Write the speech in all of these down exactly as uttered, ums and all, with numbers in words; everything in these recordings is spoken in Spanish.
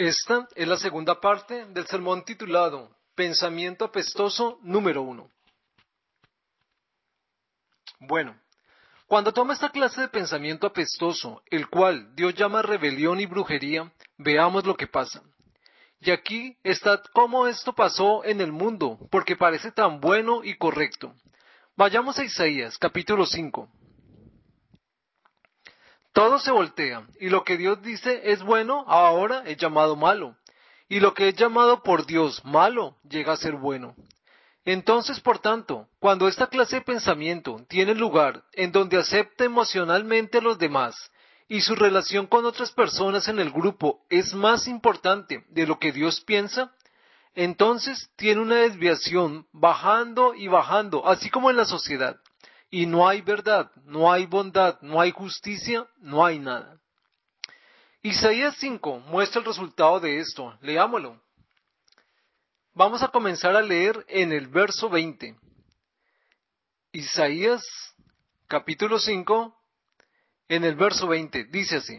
Esta es la segunda parte del sermón titulado Pensamiento apestoso número uno. Bueno, cuando toma esta clase de pensamiento apestoso, el cual Dios llama rebelión y brujería, veamos lo que pasa. Y aquí está cómo esto pasó en el mundo, porque parece tan bueno y correcto. Vayamos a Isaías, capítulo cinco. Todo se voltea, y lo que Dios dice es bueno, ahora es llamado malo. Y lo que es llamado por Dios malo, llega a ser bueno. Entonces, por tanto, cuando esta clase de pensamiento tiene lugar en donde acepta emocionalmente a los demás y su relación con otras personas en el grupo es más importante de lo que Dios piensa, entonces tiene una desviación bajando y bajando, así como en la sociedad. Y no hay verdad, no hay bondad, no hay justicia, no hay nada. Isaías cinco muestra el resultado de esto. Leámoslo. Vamos a comenzar a leer en el verso veinte. Isaías capítulo cinco, en el verso veinte, dice así.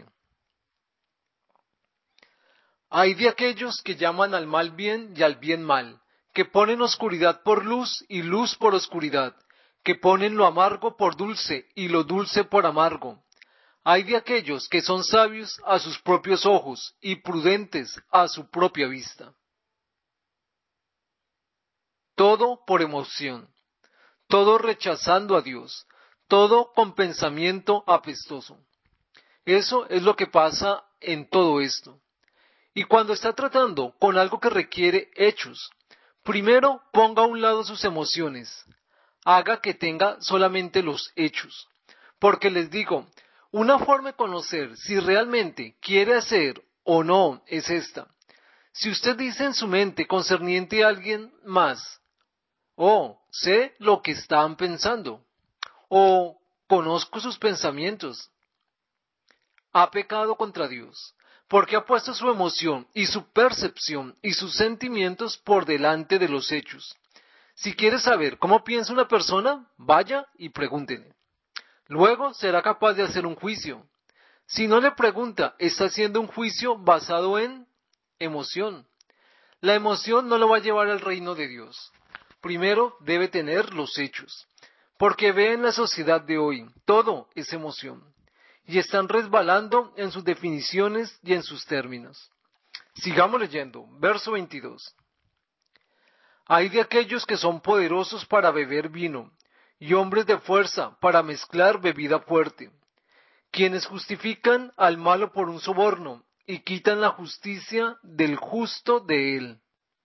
Hay de aquellos que llaman al mal bien y al bien mal, que ponen oscuridad por luz y luz por oscuridad, que ponen lo amargo por dulce y lo dulce por amargo. Hay de aquellos que son sabios a sus propios ojos y prudentes a su propia vista. Todo por emoción, todo rechazando a Dios, todo con pensamiento apestoso. Eso es lo que pasa en todo esto. Y cuando está tratando con algo que requiere hechos, primero ponga a un lado sus emociones, haga que tenga solamente los hechos. Porque les digo, una forma de conocer si realmente quiere hacer o no es esta. Si usted dice en su mente concerniente a alguien más, oh, sé lo que están pensando, o conozco sus pensamientos, ha pecado contra Dios, porque ha puesto su emoción y su percepción y sus sentimientos por delante de los hechos. Si quiere saber cómo piensa una persona, vaya y pregúntele. Luego será capaz de hacer un juicio. Si no le pregunta, está haciendo un juicio basado en emoción. La emoción no lo va a llevar al reino de Dios. Primero debe tener los hechos, porque ve en la sociedad de hoy, todo es emoción, y están resbalando en sus definiciones y en sus términos. Sigamos leyendo, verso veintidós. Hay de aquellos que son poderosos para beber vino, y hombres de fuerza para mezclar bebida fuerte, quienes justifican al malo por un soborno, y quitan la justicia del justo de él.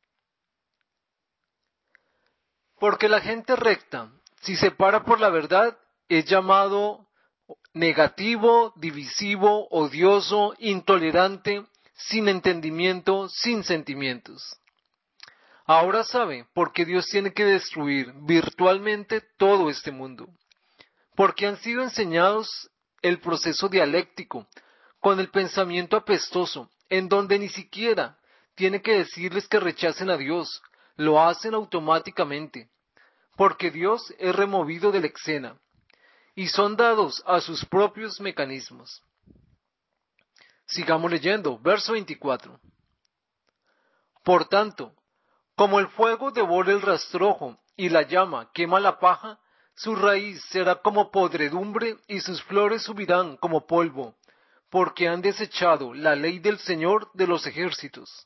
Porque la gente recta, si se para por la verdad, es llamado negativo, divisivo, odioso, intolerante, sin entendimiento, sin sentimientos. Ahora sabe por qué Dios tiene que destruir virtualmente todo este mundo. Porque han sido enseñados el proceso dialéctico, con el pensamiento apestoso, en donde ni siquiera tiene que decirles que rechacen a Dios, lo hacen automáticamente, porque Dios es removido de la escena, y son dados a sus propios mecanismos. Sigamos leyendo, verso veinticuatro. Por tanto, como el fuego devora el rastrojo y la llama quema la paja, su raíz será como podredumbre y sus flores subirán como polvo, porque han desechado la ley del Señor de los ejércitos.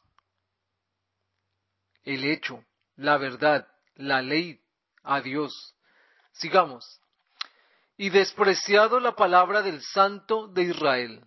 El hecho, la verdad, la ley, a Dios. Sigamos. Y despreciado la palabra del Santo de Israel.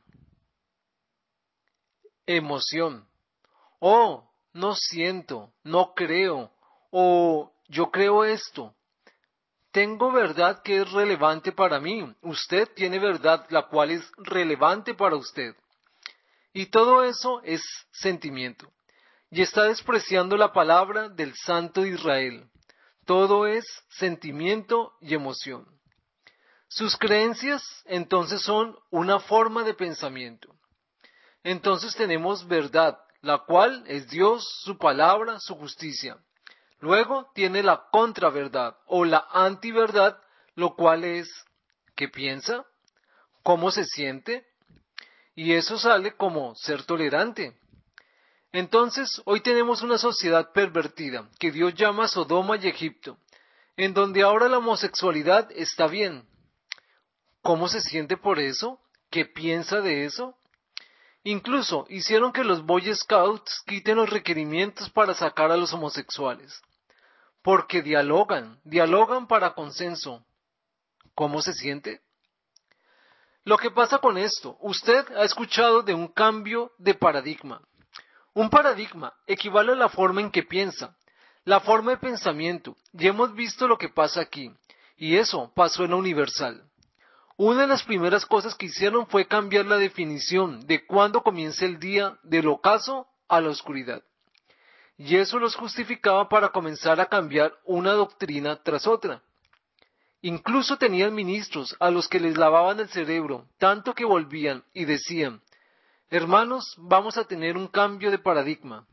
Emoción. Oh, no siento, no creo, o yo creo esto. Tengo verdad que es relevante para mí. Usted tiene verdad la cual es relevante para usted. Y todo eso es sentimiento. Y está despreciando la palabra del Santo de Israel. Todo es sentimiento y emoción. Sus creencias entonces son una forma de pensamiento. Entonces tenemos verdad, la cual es Dios, su palabra, su justicia. Luego tiene la contraverdad o la antiverdad, lo cual es ¿qué piensa? ¿Cómo se siente? Y eso sale como ser tolerante. Entonces, hoy tenemos una sociedad pervertida, que Dios llama Sodoma y Egipto, en donde ahora la homosexualidad está bien. ¿Cómo se siente por eso? ¿Qué piensa de eso? Incluso hicieron que los Boy Scouts quiten los requerimientos para sacar a los homosexuales. Porque dialogan, dialogan para consenso. ¿Cómo se siente? Lo que pasa con esto, usted ha escuchado de un cambio de paradigma. Un paradigma equivale a la forma en que piensa, la forma de pensamiento, y hemos visto lo que pasa aquí, y eso pasó en la Universal. Una de las primeras cosas que hicieron fue cambiar la definición de cuándo comienza el día del ocaso a la oscuridad. Y eso los justificaba para comenzar a cambiar una doctrina tras otra. Incluso tenían ministros a los que les lavaban el cerebro, tanto que volvían y decían, hermanos, vamos a tener un cambio de paradigma.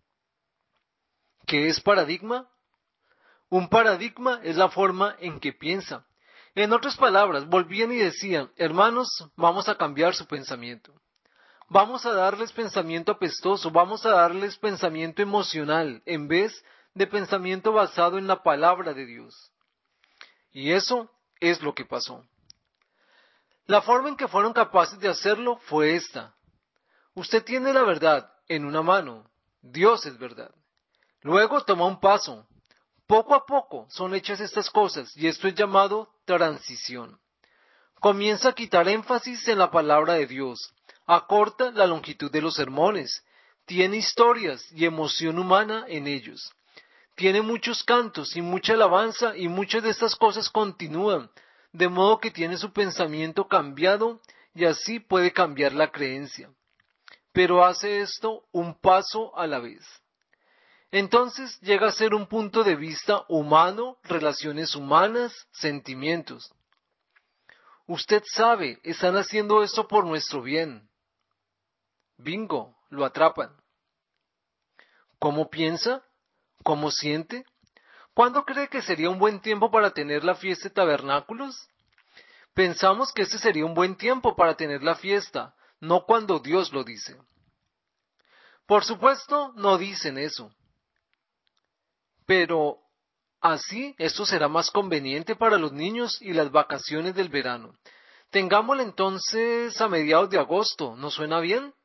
¿Qué es paradigma? Un paradigma es la forma en que piensa. En otras palabras, volvían y decían, hermanos, vamos a cambiar su pensamiento. Vamos a darles pensamiento apestoso, vamos a darles pensamiento emocional, en vez de pensamiento basado en la palabra de Dios. Y eso es lo que pasó. La forma en que fueron capaces de hacerlo fue esta. Usted tiene la verdad en una mano, Dios es verdad. Luego toma un paso. Poco a poco son hechas estas cosas y esto es llamado transición. Comienza a quitar énfasis en la palabra de Dios, acorta la longitud de los sermones, tiene historias y emoción humana en ellos. Tiene muchos cantos y mucha alabanza y muchas de estas cosas continúan, de modo que tiene su pensamiento cambiado y así puede cambiar la creencia. Pero hace esto un paso a la vez. Entonces llega a ser un punto de vista humano, relaciones humanas, sentimientos. Usted sabe, están haciendo esto por nuestro bien. Bingo, lo atrapan. ¿Cómo piensa? ¿Cómo siente? ¿Cuándo cree que sería un buen tiempo para tener la fiesta de tabernáculos? Pensamos que este sería un buen tiempo para tener la fiesta, no cuando Dios lo dice. Por supuesto, no dicen eso. Pero así esto será más conveniente para los niños y las vacaciones del verano. Tengámoslo entonces a mediados de agosto, ¿no suena bien?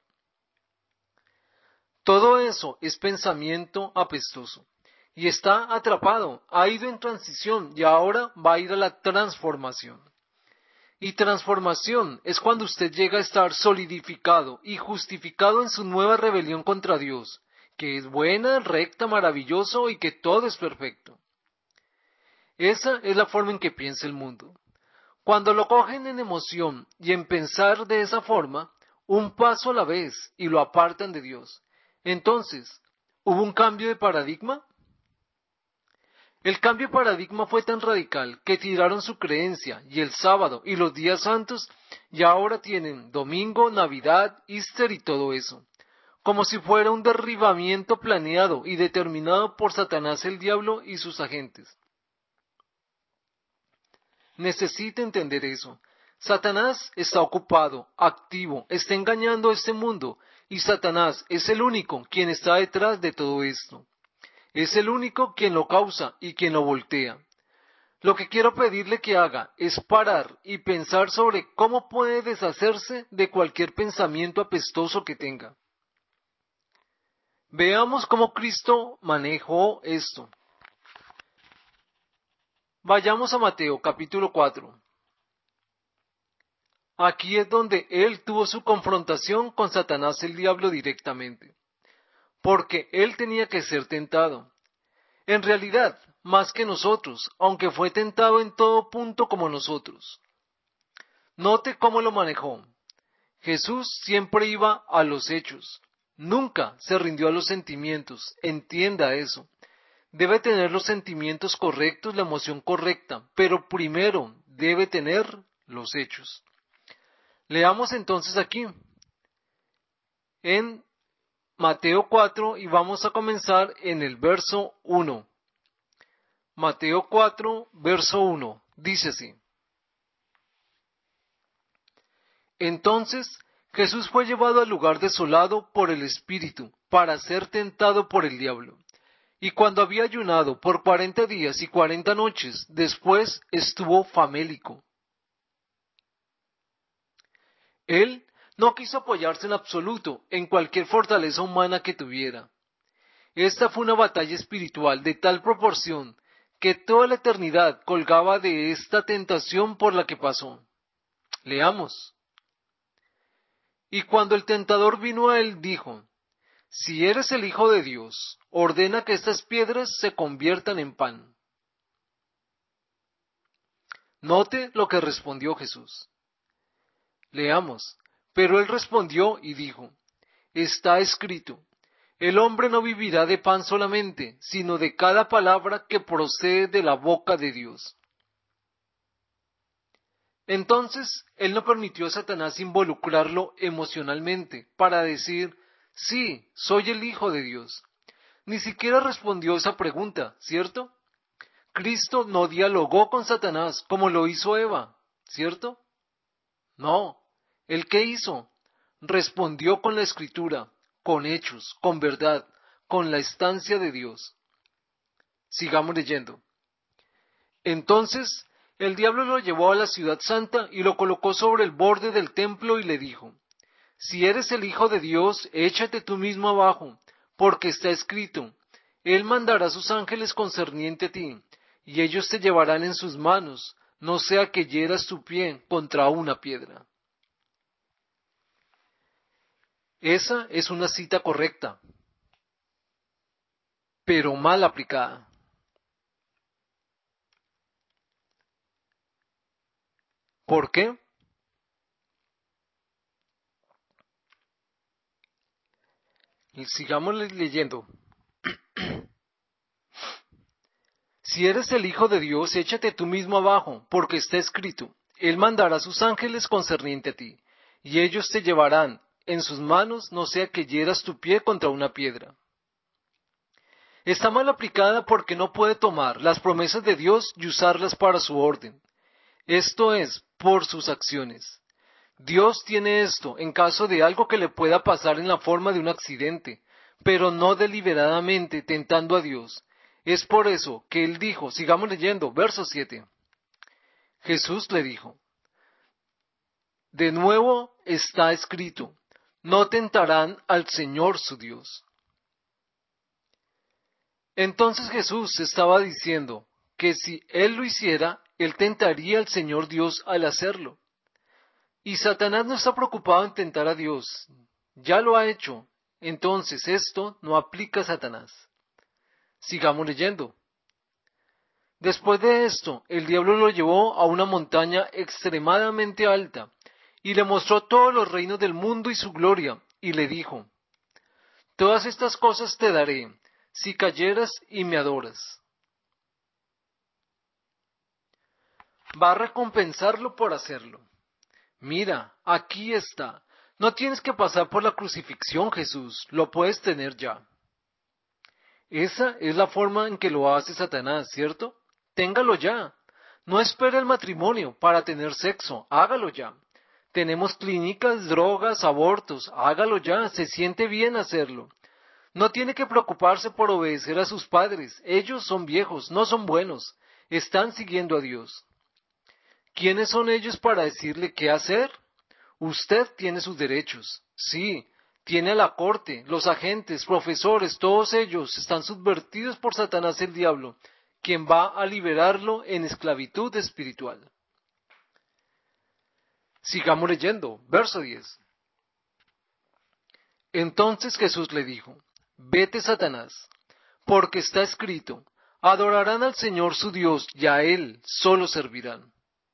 Todo eso es pensamiento apestoso. Y está atrapado, ha ido en transición y ahora va a ir a la transformación. Y transformación es cuando usted llega a estar solidificado y justificado en su nueva rebelión contra Dios, que es buena, recta, maravilloso y que todo es perfecto. Esa es la forma en que piensa el mundo. Cuando lo cogen en emoción y en pensar de esa forma, un paso a la vez y lo apartan de Dios. Entonces, ¿hubo un cambio de paradigma? El cambio de paradigma fue tan radical que tiraron su creencia y el sábado y los días santos y ahora tienen domingo, Navidad, Easter y todo eso. Como si fuera un derribamiento planeado y determinado por Satanás el diablo y sus agentes. Necesita entender eso. Satanás está ocupado, activo, está engañando a este mundo y Satanás es el único quien está detrás de todo esto. Es el único quien lo causa y quien lo voltea. Lo que quiero pedirle que haga es parar y pensar sobre cómo puede deshacerse de cualquier pensamiento apestoso que tenga. Veamos cómo Cristo manejó esto. Vayamos a Mateo capítulo cuatro. Aquí es donde él tuvo su confrontación con Satanás el diablo directamente, porque él tenía que ser tentado. En realidad, más que nosotros, aunque fue tentado en todo punto como nosotros. Note cómo lo manejó. Jesús siempre iba a los hechos, nunca se rindió a los sentimientos, entienda eso. Debe tener los sentimientos correctos, la emoción correcta, pero primero debe tener los hechos. Leamos entonces aquí, en Mateo cuatro, y vamos a comenzar en el verso uno. Mateo cuatro, verso uno, dice así. Entonces Jesús fue llevado al lugar desolado por el Espíritu para ser tentado por el diablo. Y cuando había ayunado por cuarenta días y cuarenta noches, después estuvo famélico. Él no quiso apoyarse en absoluto en cualquier fortaleza humana que tuviera. Esta fue una batalla espiritual de tal proporción que toda la eternidad colgaba de esta tentación por la que pasó. Leamos. Y cuando el tentador vino a él, dijo: Si eres el Hijo de Dios, ordena que estas piedras se conviertan en pan. Note lo que respondió Jesús. Leamos. Pero él respondió y dijo: Está escrito: El hombre no vivirá de pan solamente, sino de cada palabra que procede de la boca de Dios. Entonces, él no permitió a Satanás involucrarlo emocionalmente para decir: Sí, soy el Hijo de Dios. Ni siquiera respondió esa pregunta, ¿cierto? Cristo no dialogó con Satanás como lo hizo Eva, ¿cierto? No. ¿El qué hizo? Respondió con la Escritura, con hechos, con verdad, con la estancia de Dios. Sigamos leyendo. Entonces, el diablo lo llevó a la ciudad santa y lo colocó sobre el borde del templo y le dijo: Si eres el Hijo de Dios, échate tú mismo abajo, porque está escrito: Él mandará a sus ángeles concerniente a ti, y ellos te llevarán en sus manos, no sea que hieras tu pie contra una piedra. Esa es una cita correcta, pero mal aplicada. ¿Por qué? Sigamos leyendo. Si eres el Hijo de Dios, échate tú mismo abajo, porque está escrito: Él mandará a sus ángeles concerniente a ti, y ellos te llevarán en sus manos, no sea que hieras tu pie contra una piedra. Está mal aplicada porque no puede tomar las promesas de Dios y usarlas para su orden. Esto es, por sus acciones. Dios tiene esto en caso de algo que le pueda pasar en la forma de un accidente, pero no deliberadamente tentando a Dios. Es por eso que él dijo, sigamos leyendo, verso siete. Jesús le dijo: De nuevo está escrito: No tentarán al Señor su Dios. Entonces Jesús estaba diciendo que si él lo hiciera, él tentaría al Señor Dios al hacerlo. Y Satanás no está preocupado en tentar a Dios. Ya lo ha hecho. Entonces esto no aplica a Satanás. Sigamos leyendo. Después de esto, el diablo lo llevó a una montaña extremadamente alta y le mostró todos los reinos del mundo y su gloria, y le dijo: Todas estas cosas te daré, si cayeras y me adoras. Va a recompensarlo por hacerlo. Mira, aquí está. No tienes que pasar por la crucifixión, Jesús, lo puedes tener ya. Esa es la forma en que lo hace Satanás, ¿cierto? Téngalo ya. No espere el matrimonio para tener sexo, hágalo ya. Tenemos clínicas, drogas, abortos, hágalo ya, se siente bien hacerlo. No tiene que preocuparse por obedecer a sus padres, ellos son viejos, no son buenos, están siguiendo a Dios. ¿Quiénes son ellos para decirle qué hacer? Usted tiene sus derechos, sí, tiene a la corte, los agentes, profesores, todos ellos están subvertidos por Satanás el diablo, quien va a liberarlo en esclavitud espiritual. Sigamos leyendo, verso diez. Entonces Jesús le dijo: Vete, Satanás, porque está escrito: Adorarán al Señor su Dios y a Él solo servirán.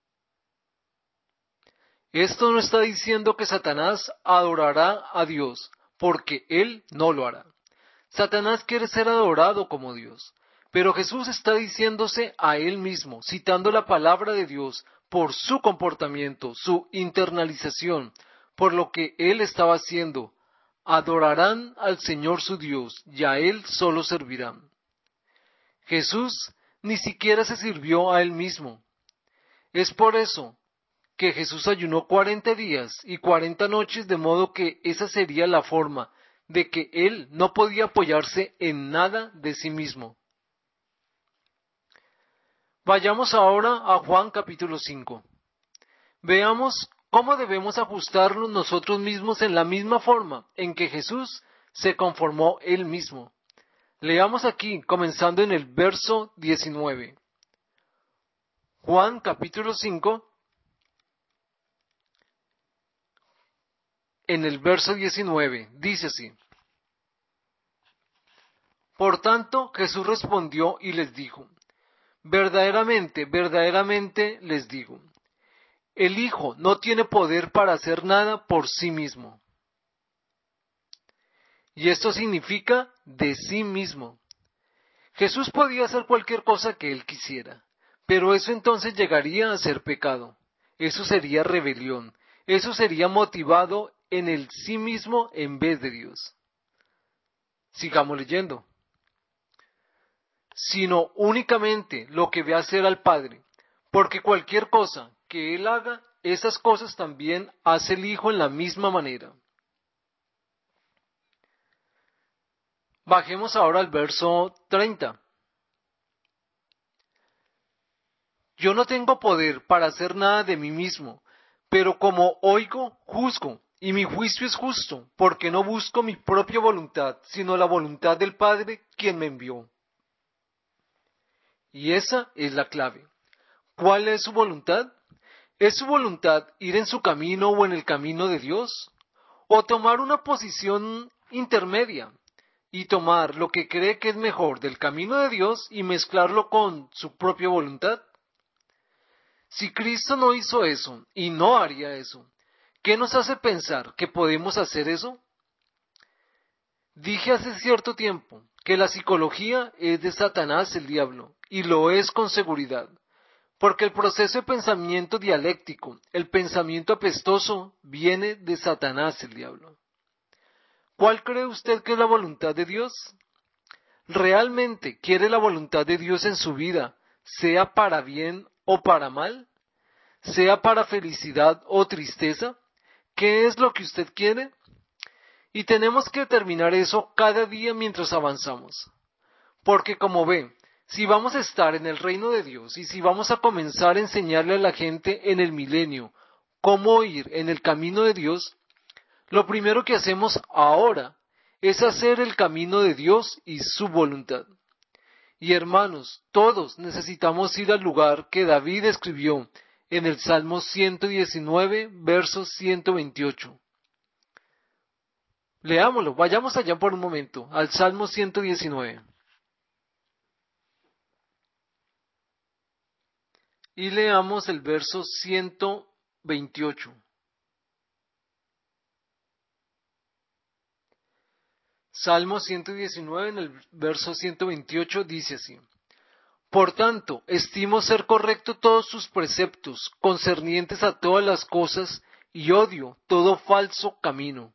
Esto no está diciendo que Satanás adorará a Dios, porque él no lo hará. Satanás quiere ser adorado como Dios, pero Jesús está diciéndose a él mismo, citando la palabra de Dios, por su comportamiento, su internalización, por lo que él estaba haciendo. Adorarán al Señor su Dios, y a él solo servirán. Jesús ni siquiera se sirvió a él mismo. Es por eso que Jesús ayunó cuarenta días y cuarenta noches, de modo que esa sería la forma de que él no podía apoyarse en nada de sí mismo. Vayamos ahora a Juan capítulo cinco. Veamos cómo debemos ajustarnos nosotros mismos en la misma forma en que Jesús se conformó él mismo. Leamos aquí, comenzando en el verso diecinueve. Juan capítulo cinco, en el verso diecinueve, dice así: Por tanto, Jesús respondió y les dijo: Verdaderamente, verdaderamente les digo, el Hijo no tiene poder para hacer nada por sí mismo. Y esto significa de sí mismo. Jesús podía hacer cualquier cosa que él quisiera, pero eso entonces llegaría a ser pecado. Eso sería rebelión. Eso sería motivado en el sí mismo en vez de Dios. Sigamos leyendo. Sino únicamente lo que ve hacer al Padre, porque cualquier cosa que Él haga, esas cosas también hace el Hijo en la misma manera. Bajemos ahora al verso treinta. Yo no tengo poder para hacer nada de mí mismo, pero como oigo, juzgo, y mi juicio es justo, porque no busco mi propia voluntad, sino la voluntad del Padre, quien me envió. Y esa es la clave. ¿Cuál es su voluntad? ¿Es su voluntad ir en su camino o en el camino de Dios? ¿O tomar una posición intermedia y tomar lo que cree que es mejor del camino de Dios y mezclarlo con su propia voluntad? Si Cristo no hizo eso y no haría eso, ¿qué nos hace pensar que podemos hacer eso? Dije hace cierto tiempo que la psicología es de Satanás el diablo, y lo es con seguridad. Porque el proceso de pensamiento dialéctico, el pensamiento apestoso, viene de Satanás el diablo. ¿Cuál cree usted que es la voluntad de Dios? ¿Realmente quiere la voluntad de Dios en su vida, sea para bien o para mal? ¿Sea para felicidad o tristeza? ¿Qué es lo que usted quiere? Y tenemos que determinar eso cada día mientras avanzamos. Porque como ve, si vamos a estar en el reino de Dios y si vamos a comenzar a enseñarle a la gente en el milenio cómo ir en el camino de Dios, lo primero que hacemos ahora es hacer el camino de Dios y su voluntad. Y hermanos, todos necesitamos ir al lugar que David escribió en el Salmo ciento diecinueve, verso ciento veintiocho. Leámoslo, vayamos allá por un momento, al Salmo ciento diecinueve. Y leamos el verso ciento veintiocho. Salmo ciento diecinueve, en el verso ciento veintiocho, dice así: Por tanto, estimo ser correcto todos sus preceptos, concernientes a todas las cosas, y odio todo falso camino.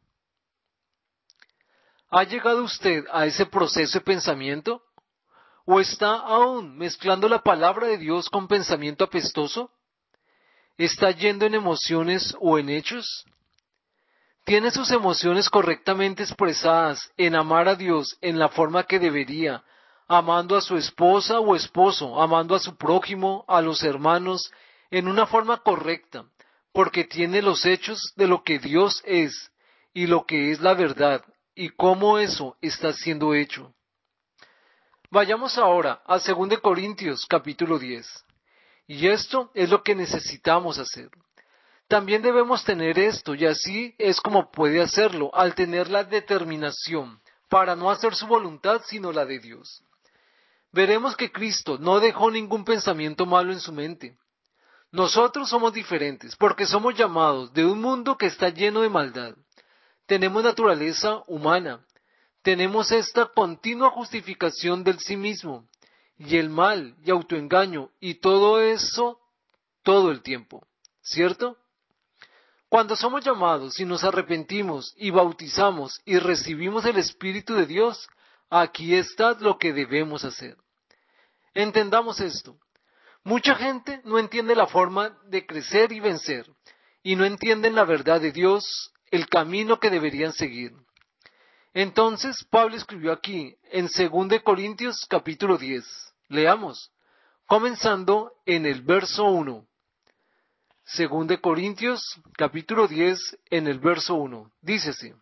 ¿Ha llegado usted a ese proceso de pensamiento? ¿O está aún mezclando la palabra de Dios con pensamiento apestoso? ¿Está yendo en emociones o en hechos? ¿Tiene sus emociones correctamente expresadas en amar a Dios en la forma que debería, amando a su esposa o esposo, amando a su prójimo, a los hermanos, en una forma correcta, porque tiene los hechos de lo que Dios es y lo que es la verdad, y cómo eso está siendo hecho? Vayamos ahora a dos de Corintios capítulo diez. Y esto es lo que necesitamos hacer. También debemos tener esto, y así es como puede hacerlo, al tener la determinación para no hacer su voluntad sino la de Dios. Veremos que Cristo no dejó ningún pensamiento malo en su mente. Nosotros somos diferentes porque somos llamados de un mundo que está lleno de maldad. Tenemos naturaleza humana. Tenemos esta continua justificación del sí mismo, y el mal y autoengaño, y todo eso todo el tiempo, ¿cierto? Cuando somos llamados y nos arrepentimos y bautizamos y recibimos el Espíritu de Dios, aquí está lo que debemos hacer. Entendamos esto. Mucha gente no entiende la forma de crecer y vencer, y no entienden la verdad de Dios, el camino que deberían seguir. Entonces Pablo escribió aquí en segundo de Corintios capítulo diez. Leamos, comenzando en el verso uno. segundo de Corintios capítulo diez en el verso uno. Dice así: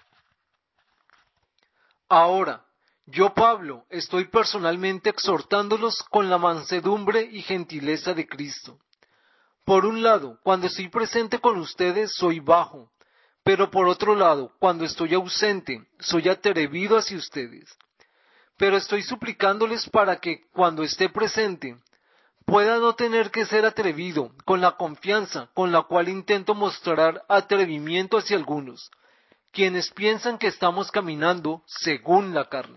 Ahora, yo Pablo estoy personalmente exhortándolos con la mansedumbre y gentileza de Cristo. Por un lado, cuando estoy presente con ustedes soy bajo, pero por otro lado, cuando estoy ausente, soy atrevido hacia ustedes. Pero estoy suplicándoles para que, cuando esté presente, pueda no tener que ser atrevido con la confianza con la cual intento mostrar atrevimiento hacia algunos, quienes piensan que estamos caminando según la carne.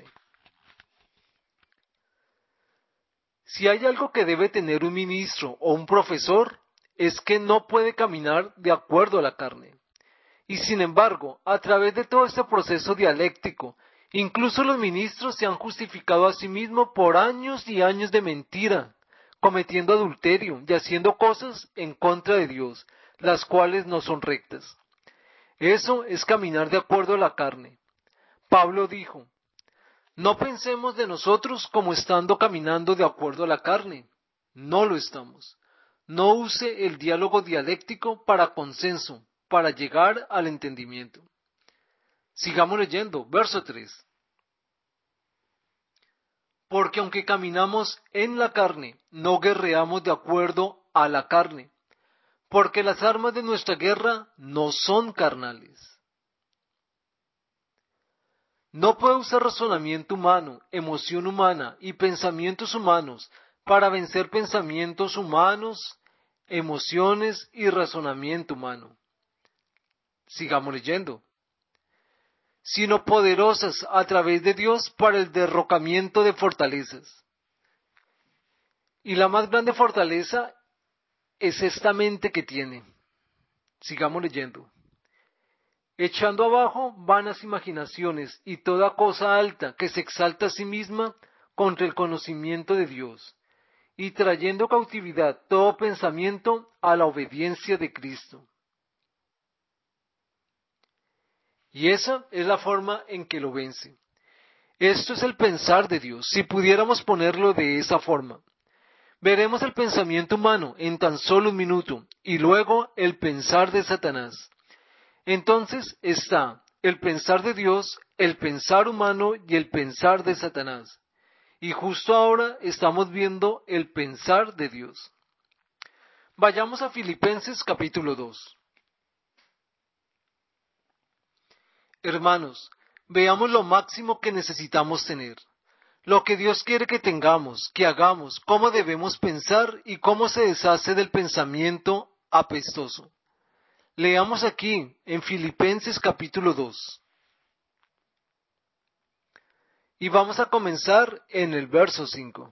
Si hay algo que debe tener un ministro o un profesor, es que no puede caminar de acuerdo a la carne. Y sin embargo, a través de todo este proceso dialéctico, incluso los ministros se han justificado a sí mismos por años y años de mentira, cometiendo adulterio y haciendo cosas en contra de Dios, las cuales no son rectas. Eso es caminar de acuerdo a la carne. Pablo dijo, no pensemos de nosotros como estando caminando de acuerdo a la carne. No lo estamos. No use el diálogo dialéctico para consenso, para llegar al entendimiento. Sigamos leyendo, verso tres. Porque aunque caminamos en la carne, no guerreamos de acuerdo a la carne, porque las armas de nuestra guerra no son carnales. No puede usar razonamiento humano, emoción humana y pensamientos humanos para vencer pensamientos humanos, emociones y razonamiento humano. Sigamos leyendo. Sino poderosas a través de Dios para el derrocamiento de fortalezas. Y la más grande fortaleza es esta mente que tiene. Sigamos leyendo. Echando abajo vanas imaginaciones y toda cosa alta que se exalta a sí misma contra el conocimiento de Dios, y trayendo cautividad todo pensamiento a la obediencia de Cristo. Y esa es la forma en que lo vence. Esto es el pensar de Dios, si pudiéramos ponerlo de esa forma. Veremos el pensamiento humano en tan solo un minuto, y luego el pensar de Satanás. Entonces está el pensar de Dios, el pensar humano y el pensar de Satanás. Y justo ahora estamos viendo el pensar de Dios. Vayamos a Filipenses capítulo dos. Hermanos, veamos lo máximo que necesitamos tener. Lo que Dios quiere que tengamos, que hagamos, cómo debemos pensar y cómo se deshace del pensamiento apestoso. Leamos aquí en Filipenses capítulo dos. Y vamos a comenzar en el verso cinco.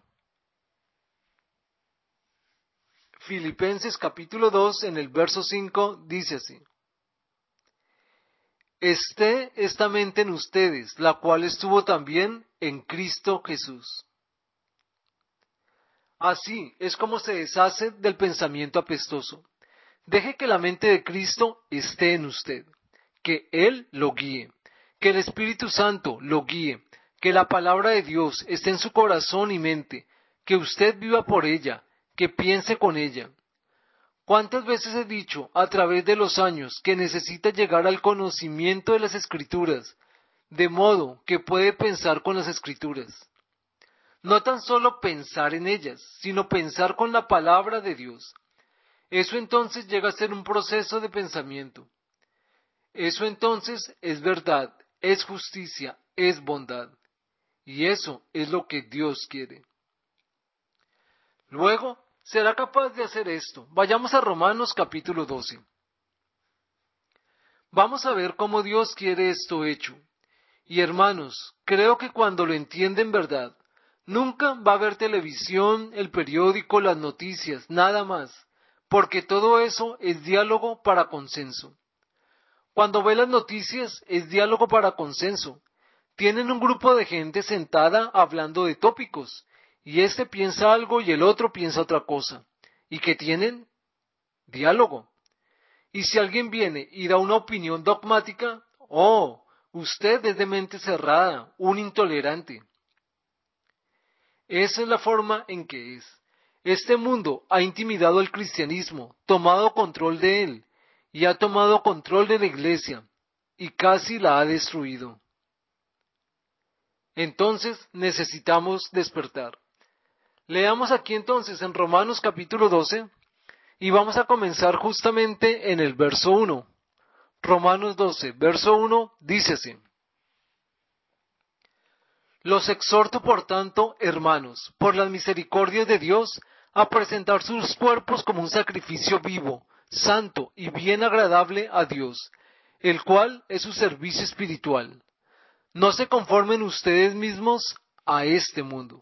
Filipenses capítulo dos en el verso cinco dice así. Esté esta mente en ustedes, la cual estuvo también en Cristo Jesús. Así es como se deshace del pensamiento apestoso. Deje que la mente de Cristo esté en usted, que Él lo guíe, que el Espíritu Santo lo guíe, que la palabra de Dios esté en su corazón y mente, que usted viva por ella, que piense con ella. ¿Cuántas veces he dicho a través de los años que necesita llegar al conocimiento de las Escrituras, de modo que puede pensar con las Escrituras? No tan solo pensar en ellas, sino pensar con la palabra de Dios. Eso entonces llega a ser un proceso de pensamiento. Eso entonces es verdad, es justicia, es bondad. Y eso es lo que Dios quiere. Luego, será capaz de hacer esto. Vayamos a Romanos capítulo doce. Vamos a ver cómo Dios quiere esto hecho. Y hermanos, creo que cuando lo entienden verdad, nunca va a haber televisión, el periódico, las noticias, nada más, porque todo eso es diálogo para consenso. Cuando ve las noticias es diálogo para consenso. Tienen un grupo de gente sentada hablando de tópicos, y este piensa algo y el otro piensa otra cosa. ¿Y qué tienen? Diálogo. Y si alguien viene y da una opinión dogmática, oh, usted es de mente cerrada, un intolerante. Esa es la forma en que es. Este mundo ha intimidado al cristianismo, tomado control de él, y ha tomado control de la iglesia, y casi la ha destruido. Entonces necesitamos despertar. Leamos aquí entonces en Romanos capítulo doce, y vamos a comenzar justamente en el verso uno. Romanos doce, verso uno, dice así. Los exhorto, por tanto, hermanos, por las misericordias de Dios, a presentar sus cuerpos como un sacrificio vivo, santo y bien agradable a Dios, el cual es su servicio espiritual. No se conformen ustedes mismos a este mundo,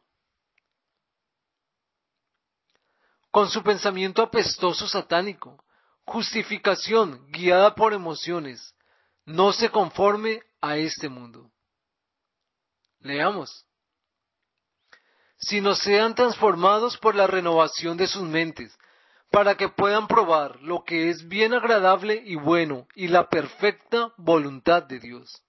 con su pensamiento apestoso satánico, justificación guiada por emociones. No se conforme a este mundo. Leamos. Sino sean transformados por la renovación de sus mentes, para que puedan probar lo que es bien agradable y bueno y la perfecta voluntad de Dios.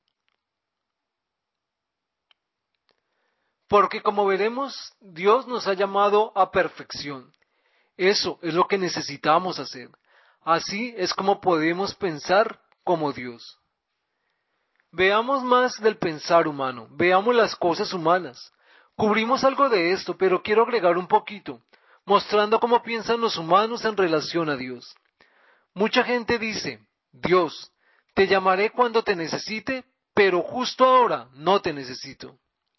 Porque como veremos, Dios nos ha llamado a perfección. Eso es lo que necesitamos hacer. Así es como podemos pensar como Dios. Veamos más del pensar humano, veamos las cosas humanas. Cubrimos algo de esto, pero quiero agregar un poquito, mostrando cómo piensan los humanos en relación a Dios. Mucha gente dice, Dios, te llamaré cuando te necesite, pero justo ahora no te necesito.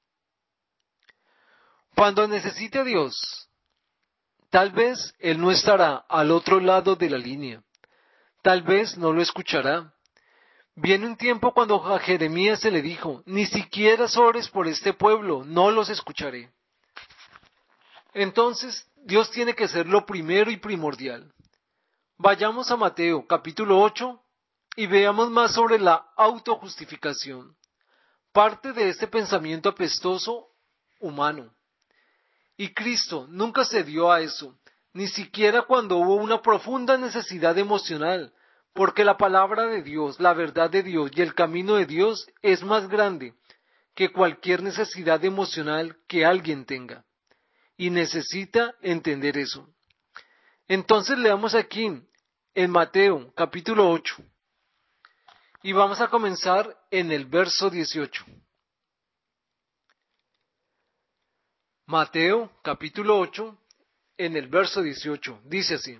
Cuando necesite a Dios, tal vez Él no estará al otro lado de la línea, tal vez no lo escuchará. Viene un tiempo cuando a Jeremías se le dijo, ni siquiera ores por este pueblo, no los escucharé. Entonces, Dios tiene que ser lo primero y primordial. Vayamos a Mateo capítulo ocho y veamos más sobre la autojustificación, parte de este pensamiento apestoso humano. Y Cristo nunca cedió a eso, ni siquiera cuando hubo una profunda necesidad emocional, porque la palabra de Dios, la verdad de Dios y el camino de Dios es más grande que cualquier necesidad emocional que alguien tenga. Y necesita entender eso. Entonces leamos aquí en Mateo capítulo ocho y vamos a comenzar en el verso dieciocho. Mateo capítulo ocho en el verso dieciocho dice así.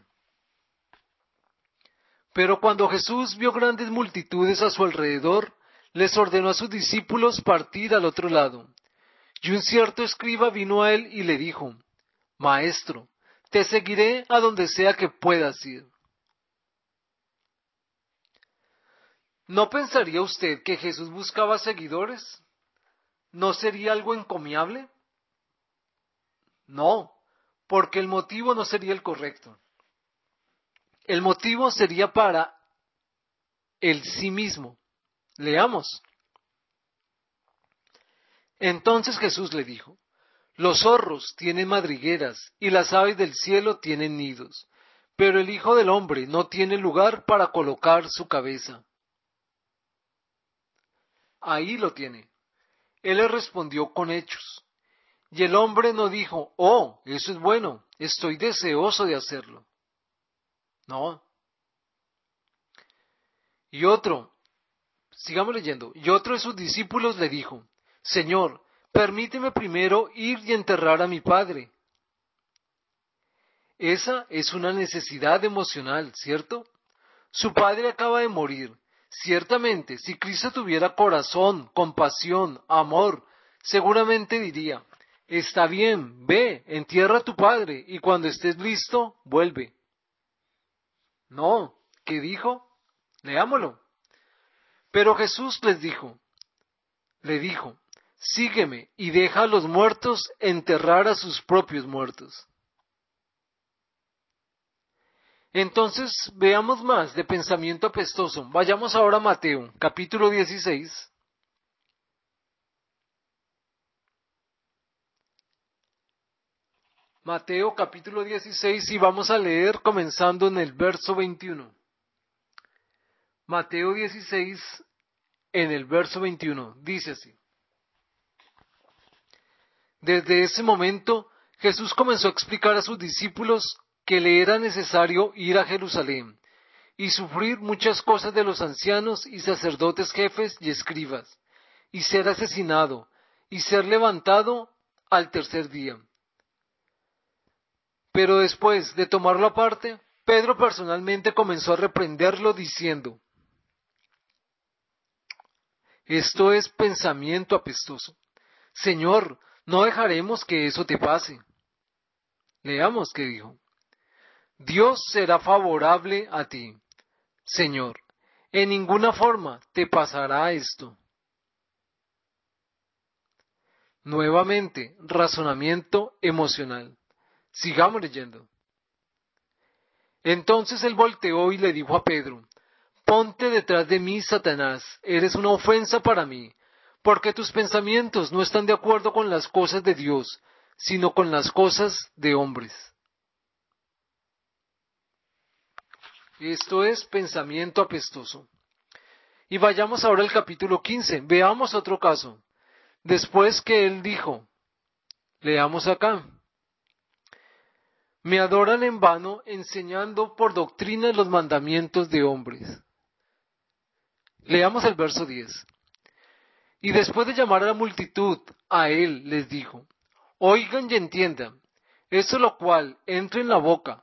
Pero cuando Jesús vio grandes multitudes a su alrededor, les ordenó a sus discípulos partir al otro lado. Y un cierto escriba vino a él y le dijo, Maestro, te seguiré a donde sea que puedas ir. ¿No pensaría usted que Jesús buscaba seguidores? ¿No sería algo encomiable? No, porque el motivo no sería el correcto. El motivo sería para el sí mismo. Leamos. Entonces Jesús le dijo, los zorros tienen madrigueras y las aves del cielo tienen nidos, pero el Hijo del Hombre no tiene lugar para colocar su cabeza. Ahí lo tiene. Él le respondió con hechos. Y el hombre no dijo, oh, eso es bueno, estoy deseoso de hacerlo. No. Y otro, sigamos leyendo, y otro de sus discípulos le dijo, Señor, permíteme primero ir y enterrar a mi padre. Esa es una necesidad emocional, ¿cierto? Su padre acaba de morir. Ciertamente, si Cristo tuviera corazón, compasión, amor, seguramente diría, está bien, ve, entierra a tu padre y cuando estés listo, vuelve. No, ¿qué dijo? Leámoslo. Pero Jesús les dijo, le dijo, sígueme y deja a los muertos enterrar a sus propios muertos. Entonces veamos más de pensamiento apestoso. Vayamos ahora a Mateo, capítulo dieciséis. Mateo capítulo dieciséis y vamos a leer comenzando en el verso veintiuno. Mateo dieciséis en el verso veintiuno dice así. Desde ese momento Jesús comenzó a explicar a sus discípulos que le era necesario ir a Jerusalén y sufrir muchas cosas de los ancianos y sacerdotes jefes y escribas, y ser asesinado, y ser levantado al tercer día. Pero después de tomarlo aparte, Pedro personalmente comenzó a reprenderlo diciendo: esto es pensamiento apestoso. Señor, no dejaremos que eso te pase. Leamos qué dijo. Dios será favorable a ti, Señor. En ninguna forma te pasará esto. Nuevamente, razonamiento emocional. Sigamos leyendo. Entonces él volteó y le dijo a Pedro: ponte detrás de mí, Satanás, eres una ofensa para mí, porque tus pensamientos no están de acuerdo con las cosas de Dios, sino con las cosas de hombres. Esto es pensamiento apestoso. Y vayamos ahora al capítulo quince, veamos otro caso. Después que él dijo, leamos acá: me adoran en vano enseñando por doctrina los mandamientos de hombres. Leamos el verso diez. Y después de llamar a la multitud, a él les dijo: oigan y entiendan, eso lo cual entra en la boca,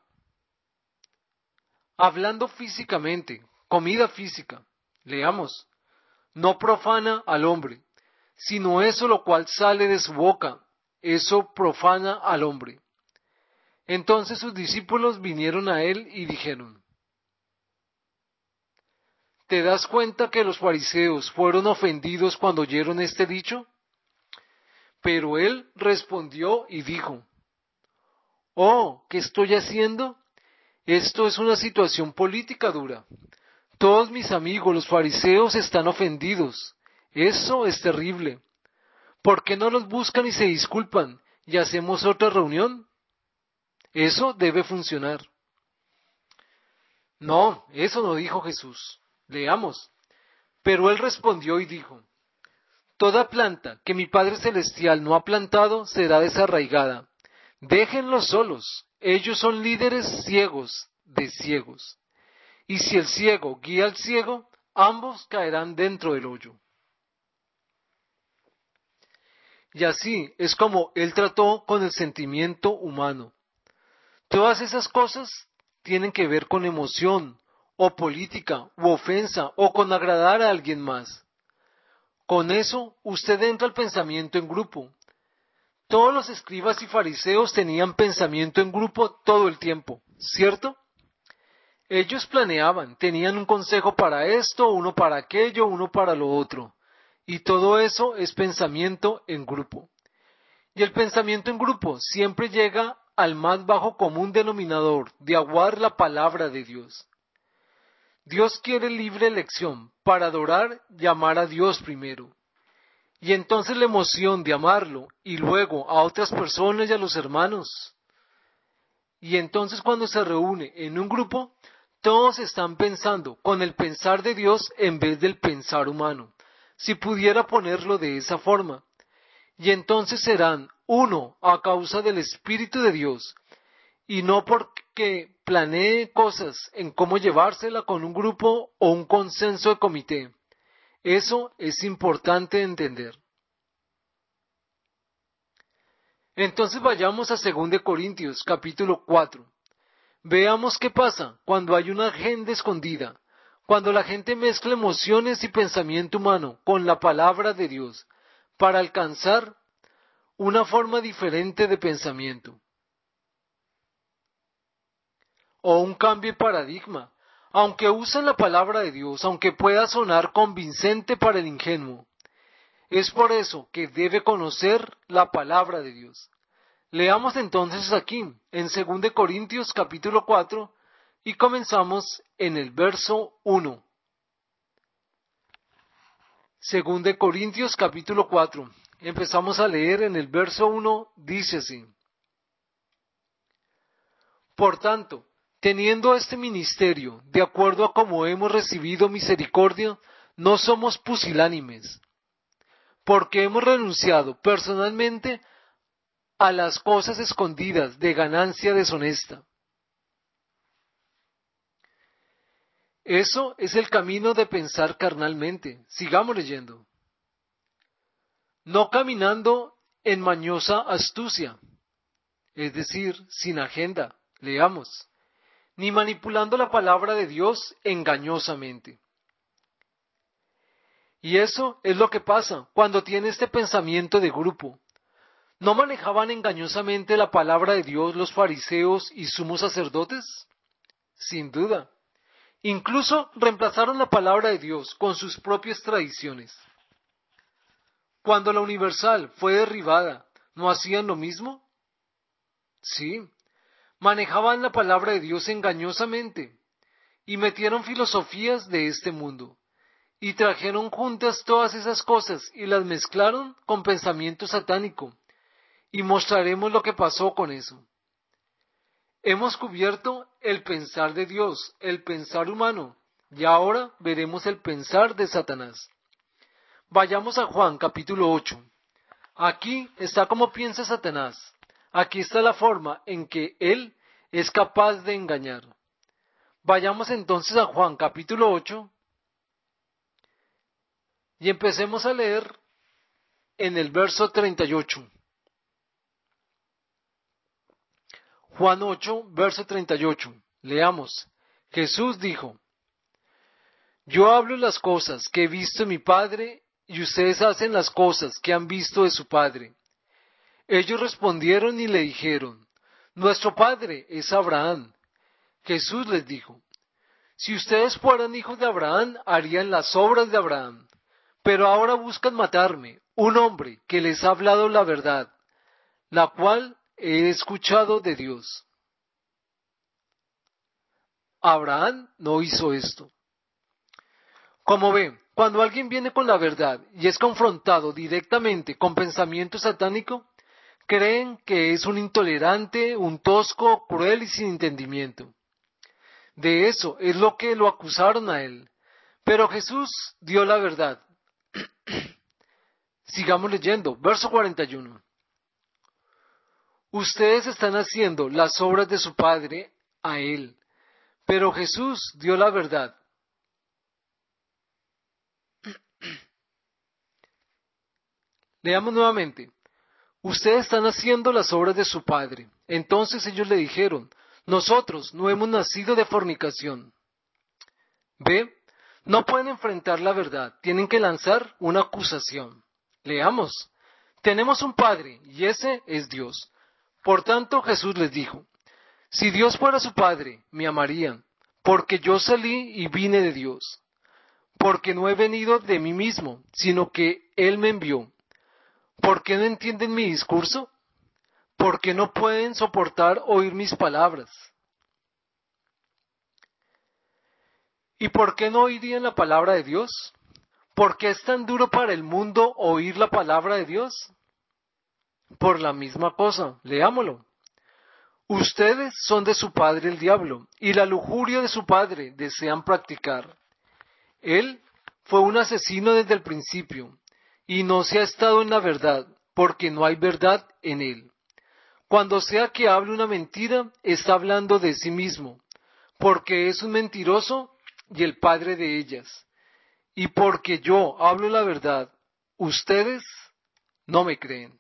hablando físicamente, comida física, leamos, no profana al hombre, sino eso lo cual sale de su boca, eso profana al hombre. Entonces sus discípulos vinieron a él y dijeron: ¿te das cuenta que los fariseos fueron ofendidos cuando oyeron este dicho? Pero él respondió y dijo: oh, ¿qué estoy haciendo? Esto es una situación política dura. Todos mis amigos, los fariseos, están ofendidos. Eso es terrible. ¿Por qué no los buscan y se disculpan y hacemos otra reunión? Eso debe funcionar. No, eso no dijo Jesús. Leamos. Pero él respondió y dijo: toda planta que mi Padre Celestial no ha plantado será desarraigada. Déjenlos solos. Ellos son líderes ciegos de ciegos. Y si el ciego guía al ciego, ambos caerán dentro del hoyo. Y así es como él trató con el sentimiento humano. Todas esas cosas tienen que ver con emoción, o política, u ofensa, o con agradar a alguien más. Con eso, usted entra al pensamiento en grupo. Todos los escribas y fariseos tenían pensamiento en grupo todo el tiempo, ¿cierto? Ellos planeaban, tenían un consejo para esto, uno para aquello, uno para lo otro. Y todo eso es pensamiento en grupo. Y el pensamiento en grupo siempre llega al más bajo común denominador de aguar la palabra de Dios. Dios quiere libre elección para adorar y amar a Dios primero. Y entonces la emoción de amarlo y luego a otras personas y a los hermanos. Y entonces cuando se reúne en un grupo, todos están pensando con el pensar de Dios en vez del pensar humano, si pudiera ponerlo de esa forma. Y entonces serán uno a causa del Espíritu de Dios, y no porque planee cosas en cómo llevársela con un grupo o un consenso de comité. Eso es importante entender. Entonces vayamos a segunda de Corintios, capítulo cuatro. Veamos qué pasa cuando hay una agenda escondida, cuando la gente mezcla emociones y pensamiento humano con la palabra de Dios, para alcanzar una forma diferente de pensamiento. O un cambio de paradigma, aunque usen la palabra de Dios, aunque pueda sonar convincente para el ingenuo. Es por eso que debe conocer la palabra de Dios. Leamos entonces aquí, en segunda de Corintios capítulo cuatro, y comenzamos en el verso uno. segunda de Corintios capítulo cuatro. Empezamos a leer en el verso uno, dice así: Por tanto, teniendo este ministerio, de acuerdo a como hemos recibido misericordia, no somos pusilánimes, porque hemos renunciado personalmente a las cosas escondidas de ganancia deshonesta. Eso es el camino de pensar carnalmente. Sigamos leyendo. No caminando en mañosa astucia, es decir, sin agenda, leamos, ni manipulando la palabra de Dios engañosamente. Y eso es lo que pasa cuando tiene este pensamiento de grupo. ¿No manejaban engañosamente la palabra de Dios los fariseos y sumos sacerdotes? Sin duda. Incluso reemplazaron la palabra de Dios con sus propias tradiciones. Cuando la universal fue derribada, ¿no hacían lo mismo? Sí, manejaban la palabra de Dios engañosamente y metieron filosofías de este mundo y trajeron juntas todas esas cosas y las mezclaron con pensamiento satánico, y mostraremos lo que pasó con eso. Hemos cubierto el pensar de Dios, el pensar humano, y ahora veremos el pensar de Satanás. Vayamos a Juan capítulo ocho. Aquí está cómo piensa Satanás. Aquí está la forma en que él es capaz de engañar. Vayamos entonces a Juan capítulo ocho y empecemos a leer en el verso treinta y ocho. Juan ocho, verso treinta y ocho. Leamos. Jesús dijo: Yo hablo las cosas que he visto en mi Padre, y ustedes hacen las cosas que han visto de su Padre. Ellos respondieron y le dijeron: Nuestro Padre es Abraham. Jesús les dijo: Si ustedes fueran hijos de Abraham, harían las obras de Abraham. Pero ahora buscan matarme, un hombre que les ha hablado la verdad, la cual he escuchado de Dios. Abraham no hizo esto. Como ven, cuando alguien viene con la verdad y es confrontado directamente con pensamiento satánico, creen que es un intolerante, un tosco, cruel y sin entendimiento. De eso es lo que lo acusaron a él. Pero Jesús dio la verdad. Sigamos leyendo, verso cuarenta y uno. Ustedes están haciendo las obras de su padre a él, pero Jesús dio la verdad. Leamos nuevamente. Ustedes están haciendo las obras de su padre. Entonces ellos le dijeron: Nosotros no hemos nacido de fornicación. ¿Ve? No pueden enfrentar la verdad, tienen que lanzar una acusación. Leamos. Tenemos un Padre, y ese es Dios. Por tanto, Jesús les dijo: Si Dios fuera su Padre, me amarían, porque yo salí y vine de Dios. Porque no he venido de mí mismo, sino que Él me envió. ¿Por qué no entienden mi discurso? ¿Por qué no pueden soportar oír mis palabras? ¿Y por qué no oirían la palabra de Dios? ¿Por qué es tan duro para el mundo oír la palabra de Dios? Por la misma cosa, leámoslo. Ustedes son de su padre el diablo, y la lujuria de su padre desean practicar. Él fue un asesino desde el principio, y no se ha estado en la verdad, porque no hay verdad en él. Cuando sea que hable una mentira, está hablando de sí mismo, porque es un mentiroso y el padre de ellas. Y porque yo hablo la verdad, ustedes no me creen.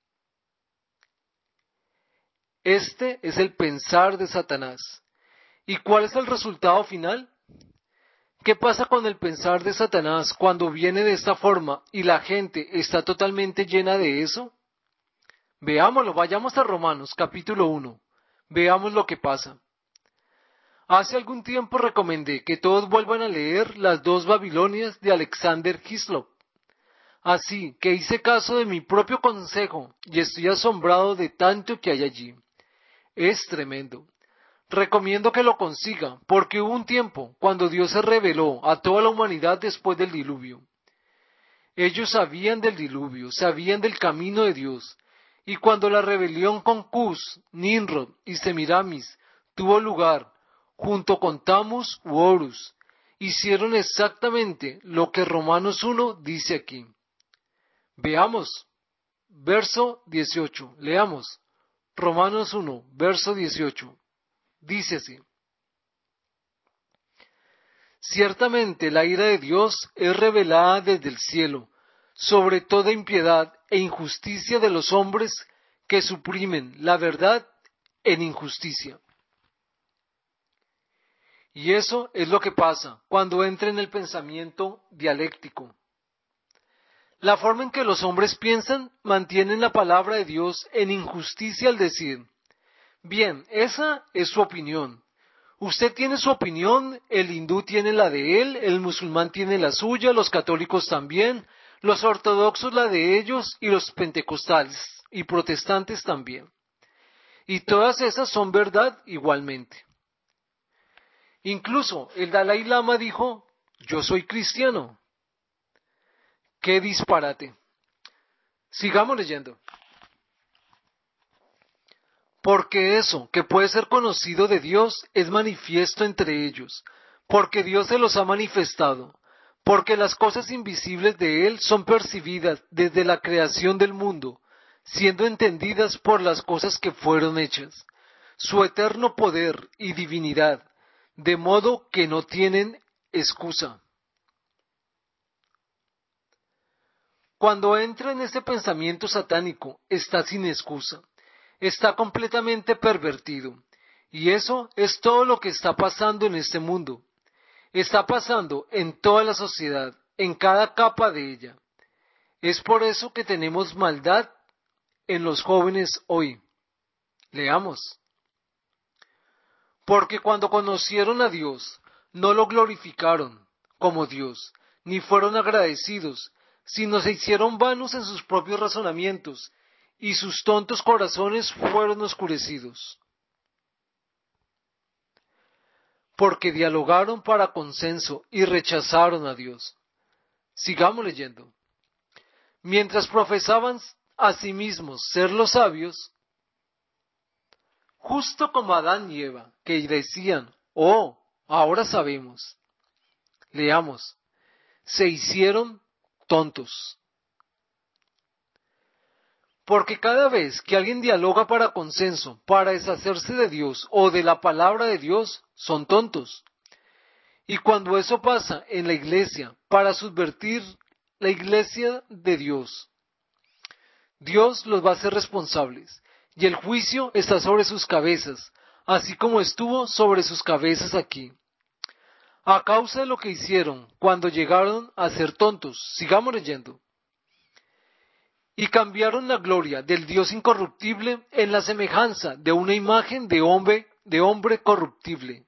Este es el pensar de Satanás. ¿Y cuál es el resultado final? ¿Qué pasa con el pensar de Satanás cuando viene de esta forma y la gente está totalmente llena de eso? Veámoslo, vayamos a Romanos capítulo uno. Veamos lo que pasa. Hace algún tiempo recomendé que todos vuelvan a leer las dos Babilonias de Alexander Hislop. Así que hice caso de mi propio consejo y estoy asombrado de tanto que hay allí. Es tremendo. Recomiendo que lo consiga, porque hubo un tiempo cuando Dios se reveló a toda la humanidad después del diluvio. Ellos sabían del diluvio, sabían del camino de Dios, y cuando la rebelión con Cus, Nimrod y Semiramis tuvo lugar junto con Tamus u Horus. Hicieron exactamente lo que Romanos uno dice aquí. Veamos, verso dieciocho, leamos. Romanos uno, verso dieciocho. Dice así. Ciertamente la ira de Dios es revelada desde el cielo, sobre toda impiedad e injusticia de los hombres que suprimen la verdad en injusticia. Y eso es lo que pasa cuando entra en el pensamiento dialéctico. La forma en que los hombres piensan mantienen la palabra de Dios en injusticia al decir, bien, esa es su opinión. Usted tiene su opinión, el hindú tiene la de él, el musulmán tiene la suya, los católicos también, los ortodoxos la de ellos y los pentecostales y protestantes también. Y todas esas son verdad igualmente. Incluso el Dalai Lama dijo, yo soy cristiano. ¡Qué disparate! Sigamos leyendo. Porque eso que puede ser conocido de Dios es manifiesto entre ellos, porque Dios se los ha manifestado, porque las cosas invisibles de Él son percibidas desde la creación del mundo, siendo entendidas por las cosas que fueron hechas, su eterno poder y divinidad, de modo que no tienen excusa. Cuando entra en ese pensamiento satánico, está sin excusa, está completamente pervertido, y eso es todo lo que está pasando en este mundo. Está pasando en toda la sociedad, en cada capa de ella. Es por eso que tenemos maldad en los jóvenes hoy. Leamos. Porque cuando conocieron a Dios, no lo glorificaron como Dios, ni fueron agradecidos, sino se hicieron vanos en sus propios razonamientos, y sus tontos corazones fueron oscurecidos. Porque dialogaron para consenso y rechazaron a Dios. Sigamos leyendo. Mientras profesaban a sí mismos ser los sabios, justo como Adán y Eva, que decían, oh, ahora sabemos. Leamos, se hicieron tontos. Porque cada vez que alguien dialoga para consenso, para deshacerse de Dios o de la palabra de Dios, son tontos. Y cuando eso pasa en la iglesia, para subvertir la iglesia de Dios, Dios los va a hacer responsables, y el juicio está sobre sus cabezas, así como estuvo sobre sus cabezas aquí. A causa de lo que hicieron cuando llegaron a ser tontos, sigamos leyendo. Y cambiaron la gloria del Dios incorruptible en la semejanza de una imagen de hombre, de hombre corruptible.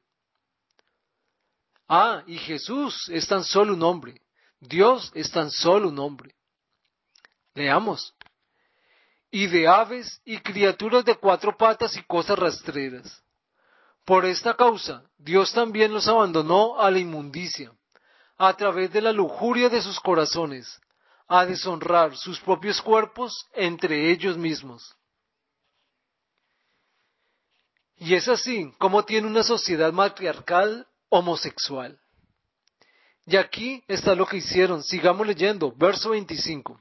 Ah, y Jesús es tan solo un hombre. Dios es tan solo un hombre. Leamos. Y de aves y criaturas de cuatro patas y cosas rastreras. Por esta causa, Dios también los abandonó a la inmundicia, a través de la lujuria de sus corazones, a deshonrar sus propios cuerpos entre ellos mismos. Y es así como tiene una sociedad matriarcal homosexual. Y aquí está lo que hicieron. Sigamos leyendo, verso veinticinco.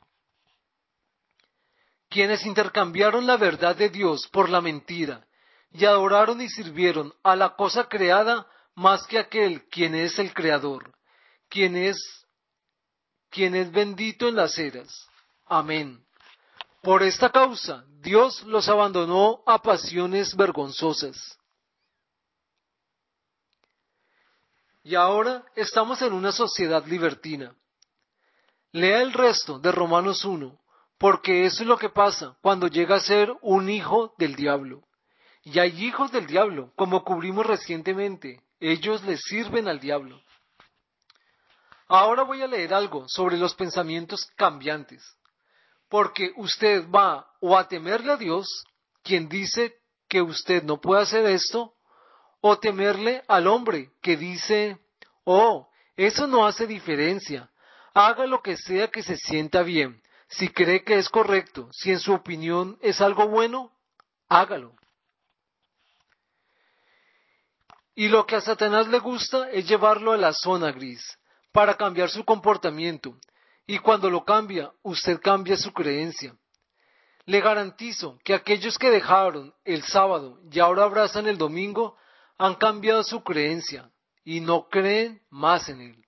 Quienes intercambiaron la verdad de Dios por la mentira, y adoraron y sirvieron a la cosa creada más que aquel quien es el Creador, quien es, quien es bendito en las eras. Amén. Por esta causa, Dios los abandonó a pasiones vergonzosas. Y ahora estamos en una sociedad libertina. Lea el resto de Romanos uno, porque eso es lo que pasa cuando llega a ser un hijo del diablo. Y hay hijos del diablo, como cubrimos recientemente, ellos le sirven al diablo. Ahora voy a leer algo sobre los pensamientos cambiantes, porque usted va o a temerle a Dios, quien dice que usted no puede hacer esto, o temerle al hombre que dice, oh, eso no hace diferencia, haga lo que sea que se sienta bien, si cree que es correcto, si en su opinión es algo bueno, hágalo. Y lo que a Satanás le gusta es llevarlo a la zona gris, para cambiar su comportamiento. Y cuando lo cambia, usted cambia su creencia. Le garantizo que aquellos que dejaron el sábado y ahora abrazan el domingo, han cambiado su creencia y no creen más en él.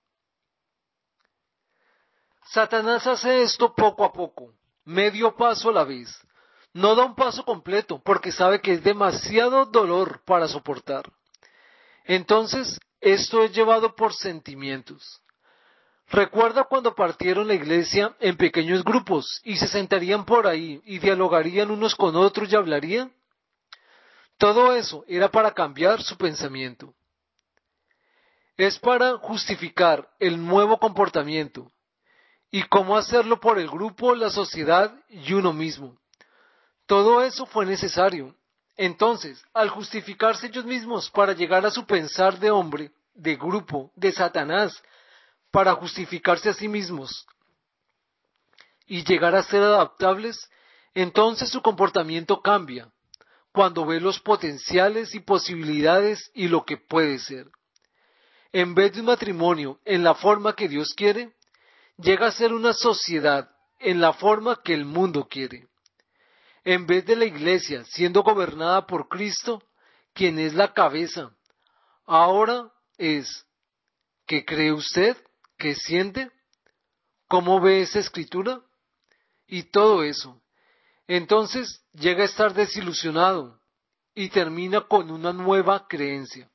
Satanás hace esto poco a poco, medio paso a la vez. No da un paso completo porque sabe que es demasiado dolor para soportar. Entonces, esto es llevado por sentimientos. ¿Recuerda cuando partieron la iglesia en pequeños grupos y se sentarían por ahí y dialogarían unos con otros y hablarían? Todo eso era para cambiar su pensamiento. Es para justificar el nuevo comportamiento. ¿Y cómo hacerlo por el grupo, la sociedad y uno mismo? Todo eso fue necesario. Entonces, al justificarse ellos mismos para llegar a su pensar de hombre, de grupo, de Satanás, para justificarse a sí mismos y llegar a ser adaptables, entonces su comportamiento cambia, cuando ve los potenciales y posibilidades y lo que puede ser. En vez de un matrimonio en la forma que Dios quiere, llega a ser una sociedad en la forma que el mundo quiere. En vez de la iglesia siendo gobernada por Cristo, quien es la cabeza, ahora es, ¿qué cree usted? ¿Qué siente? ¿Cómo ve esa escritura? Y todo eso. Entonces llega a estar desilusionado y termina con una nueva creencia.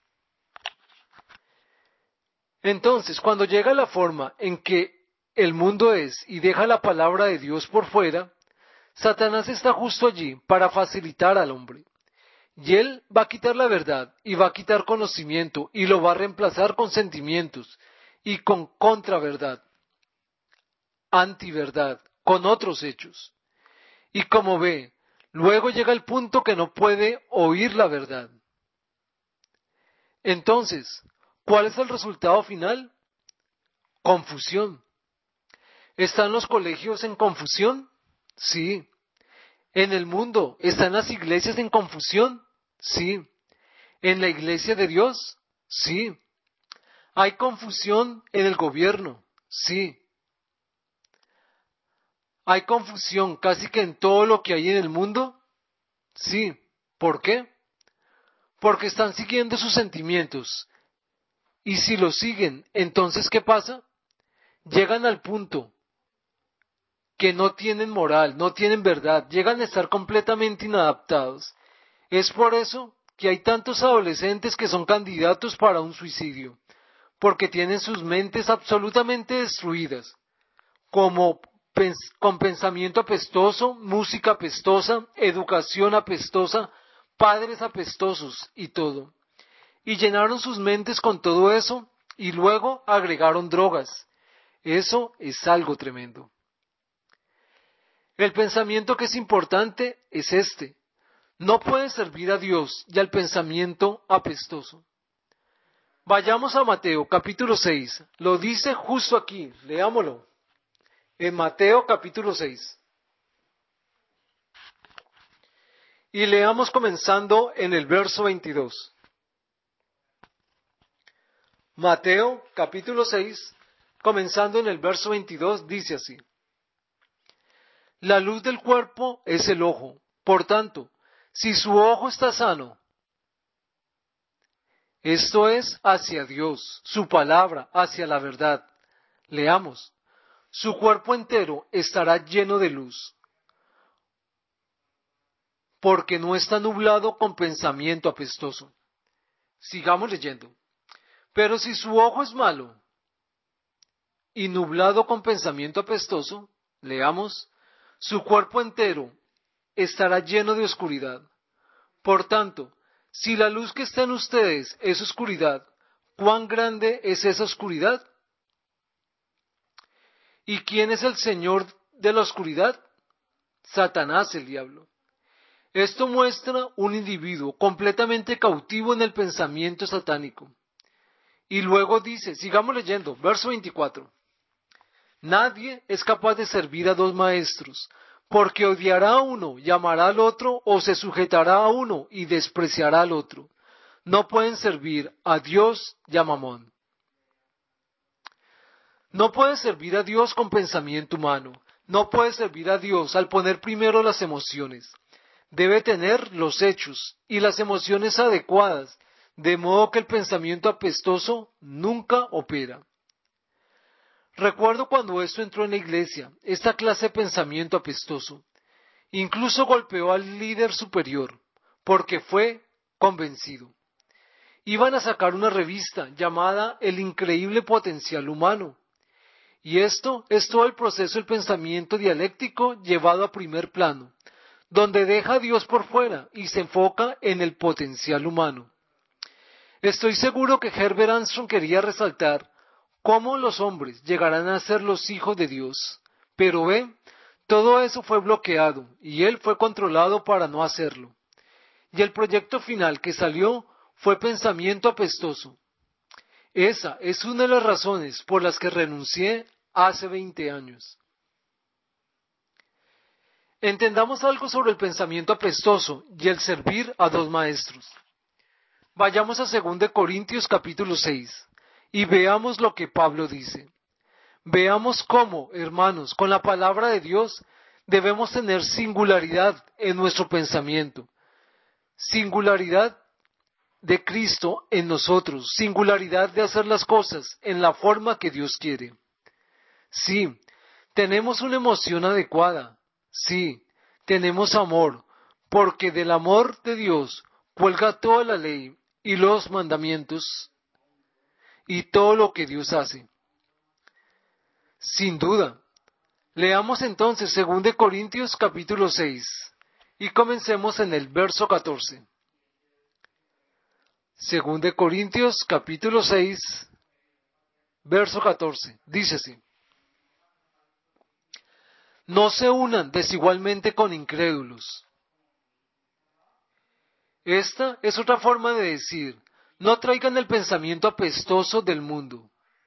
Entonces, cuando llega la forma en que el mundo es y deja la palabra de Dios por fuera, Satanás está justo allí para facilitar al hombre. Y él va a quitar la verdad y va a quitar conocimiento y lo va a reemplazar con sentimientos y con contraverdad, antiverdad, con otros hechos. Y como ve, luego llega el punto que no puede oír la verdad. Entonces, ¿cuál es el resultado final? Confusión. ¿Están los colegios en confusión? Sí. ¿En el mundo están las iglesias en confusión? Sí. ¿En la iglesia de Dios? Sí. ¿Hay confusión en el gobierno? Sí. ¿Hay confusión casi que en todo lo que hay en el mundo? Sí. ¿Por qué? Porque están siguiendo sus sentimientos. Y si los siguen, entonces ¿qué pasa? Llegan al punto que no tienen moral, no tienen verdad, llegan a estar completamente inadaptados. Es por eso que hay tantos adolescentes que son candidatos para un suicidio, porque tienen sus mentes absolutamente destruidas, como pens con pensamiento apestoso, música apestosa, educación apestosa, padres apestosos y todo. Y llenaron sus mentes con todo eso y luego agregaron drogas. Eso es algo tremendo. El pensamiento que es importante es este. No puede servir a Dios y al pensamiento apestoso. Vayamos a Mateo capítulo seis. Lo dice justo aquí. Leámoslo. En Mateo capítulo seis. Y leamos comenzando en el verso veintidós. Mateo capítulo seis, comenzando en el verso veintidós, dice así. La luz del cuerpo es el ojo. Por tanto, si su ojo está sano, esto es hacia Dios, su palabra, hacia la verdad. Leamos. Su cuerpo entero estará lleno de luz, porque no está nublado con pensamiento apestoso. Sigamos leyendo. Pero si su ojo es malo y nublado con pensamiento apestoso, leamos, su cuerpo entero estará lleno de oscuridad. Por tanto, si la luz que está en ustedes es oscuridad, ¿cuán grande es esa oscuridad? ¿Y quién es el Señor de la oscuridad? Satanás, el diablo. Esto muestra un individuo completamente cautivo en el pensamiento satánico. Y luego dice, sigamos leyendo, verso veinticuatro. Nadie es capaz de servir a dos maestros, porque odiará a uno y amará al otro, o se sujetará a uno y despreciará al otro. No pueden servir a Dios y a Mamón. No puedes servir a Dios con pensamiento humano. No puedes servir a Dios al poner primero las emociones. Debe tener los hechos y las emociones adecuadas, de modo que el pensamiento apestoso nunca opera. Recuerdo cuando esto entró en la iglesia, esta clase de pensamiento apestoso. Incluso golpeó al líder superior, porque fue convencido. Iban a sacar una revista llamada El increíble potencial humano. Y esto es todo el proceso del pensamiento dialéctico llevado a primer plano, donde deja a Dios por fuera y se enfoca en el potencial humano. Estoy seguro que Herbert Armstrong quería resaltar cómo los hombres llegarán a ser los hijos de Dios, pero ve, todo eso fue bloqueado y él fue controlado para no hacerlo. Y el proyecto final que salió fue pensamiento apestoso. Esa es una de las razones por las que renuncié hace veinte años. Entendamos algo sobre el pensamiento apestoso y el servir a dos maestros. Vayamos a segunda de Corintios capítulo seis y veamos lo que Pablo dice. Veamos cómo, hermanos, con la palabra de Dios debemos tener singularidad en nuestro pensamiento. Singularidad de Cristo en nosotros, singularidad de hacer las cosas en la forma que Dios quiere. Sí, tenemos una emoción adecuada. Sí, tenemos amor, porque del amor de Dios cuelga toda la ley y los mandamientos y todo lo que Dios hace. Sin duda. Leamos entonces segunda de Corintios capítulo seis y comencemos en el verso catorce. segunda de Corintios capítulo seis, verso catorce. Dice así: No se unan desigualmente con incrédulos. Esta es otra forma de decir, no traigan el pensamiento apestoso del mundo.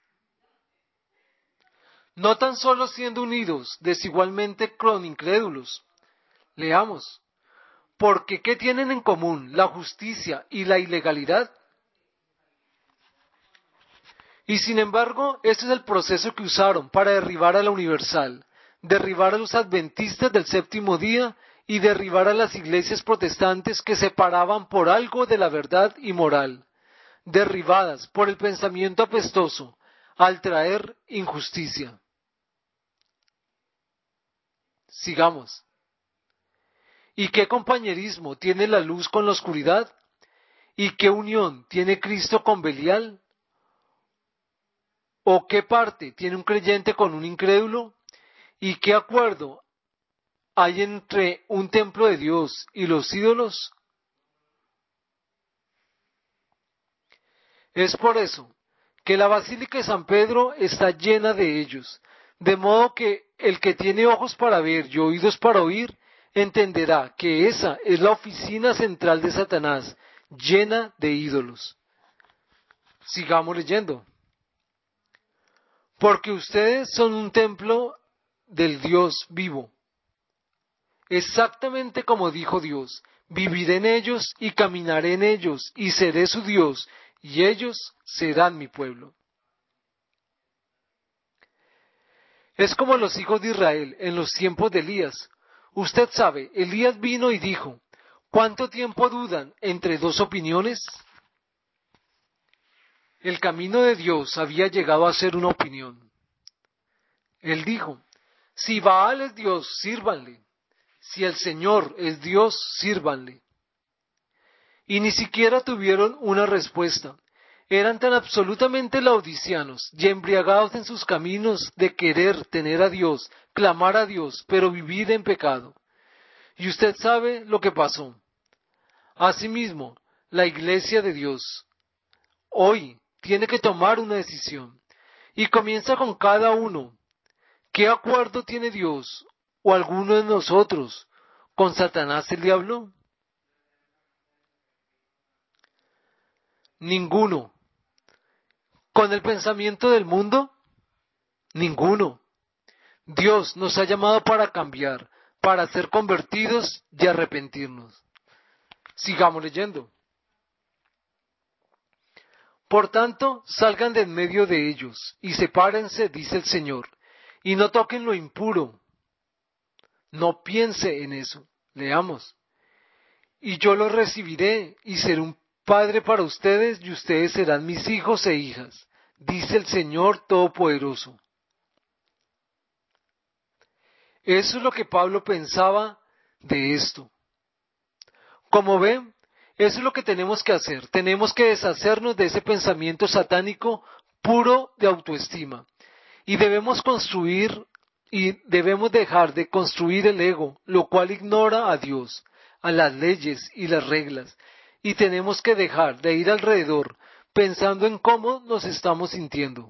No tan solo siendo unidos desigualmente con incrédulos. Leamos. Porque ¿qué tienen en común la justicia y la ilegalidad? Y sin embargo, este es el proceso que usaron para derribar a la Universal, derribar a los adventistas del séptimo día y derribar a las iglesias protestantes que se paraban por algo de la verdad y moral, derribadas por el pensamiento apestoso al traer injusticia. Sigamos. ¿Y qué compañerismo tiene la luz con la oscuridad? ¿Y qué unión tiene Cristo con Belial? ¿O qué parte tiene un creyente con un incrédulo? ¿Y qué acuerdo hay entre un templo de Dios y los ídolos? Es por eso que la Basílica de San Pedro está llena de ellos, de modo que el que tiene ojos para ver y oídos para oír, entenderá que esa es la oficina central de Satanás, llena de ídolos. Sigamos leyendo. Porque ustedes son un templo del Dios vivo. Exactamente como dijo Dios, viviré en ellos y caminaré en ellos y seré su Dios y ellos serán mi pueblo. Es como los hijos de Israel en los tiempos de Elías. Usted sabe, Elías vino y dijo, ¿cuánto tiempo dudan entre dos opiniones? El camino de Dios había llegado a ser una opinión. Él dijo, si Baal es Dios, sírvanle. Si el Señor es Dios, sírvanle. Y ni siquiera tuvieron una respuesta. Eran tan absolutamente laodicianos y embriagados en sus caminos de querer tener a Dios, clamar a Dios, pero vivir en pecado. Y usted sabe lo que pasó. Asimismo, la iglesia de Dios hoy tiene que tomar una decisión. Y comienza con cada uno. ¿Qué acuerdo tiene Dios o alguno de nosotros con Satanás el diablo? Ninguno. ¿Con el pensamiento del mundo? Ninguno. Dios nos ha llamado para cambiar, para ser convertidos y arrepentirnos. Sigamos leyendo. Por tanto, salgan de en medio de ellos, y sepárense, dice el Señor, y no toquen lo impuro. No piense en eso. Leamos. Y yo los recibiré, y seré un padre para ustedes, y ustedes serán mis hijos e hijas, dice el Señor Todopoderoso. Eso es lo que Pablo pensaba de esto. Como ven, eso es lo que tenemos que hacer. Tenemos que deshacernos de ese pensamiento satánico puro de autoestima. Y debemos construir y debemos dejar de construir el ego, lo cual ignora a Dios, a las leyes y las reglas. Y tenemos que dejar de ir alrededor pensando en cómo nos estamos sintiendo.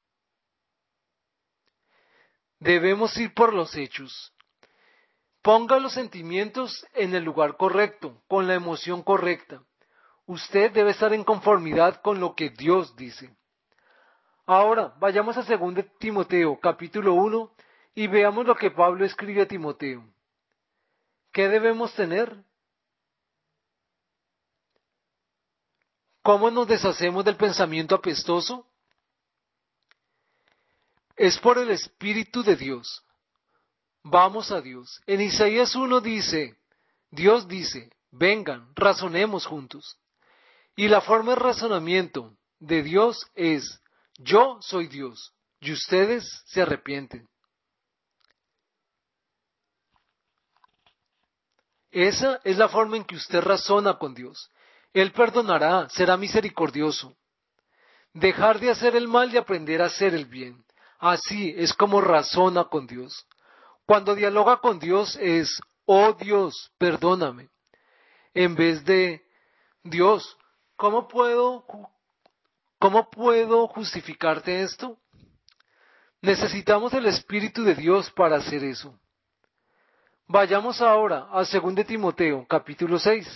Debemos ir por los hechos. Ponga los sentimientos en el lugar correcto, con la emoción correcta. Usted debe estar en conformidad con lo que Dios dice. Ahora, vayamos a segundo de Timoteo, capítulo uno, y veamos lo que Pablo escribe a Timoteo. ¿Qué debemos tener? ¿Cómo nos deshacemos del pensamiento apestoso? Es por el Espíritu de Dios. Vamos a Dios. En Isaías uno dice, Dios dice, vengan, razonemos juntos. Y la forma de razonamiento de Dios es, yo soy Dios, y ustedes se arrepienten. Esa es la forma en que usted razona con Dios. Él perdonará, será misericordioso. Dejar de hacer el mal y aprender a hacer el bien. Así es como razona con Dios. Cuando dialoga con Dios es, oh Dios, perdóname. En vez de, Dios, ¿cómo puedo, cómo puedo justificarte esto? Necesitamos el Espíritu de Dios para hacer eso. Vayamos ahora a segundo de Timoteo, capítulo seis.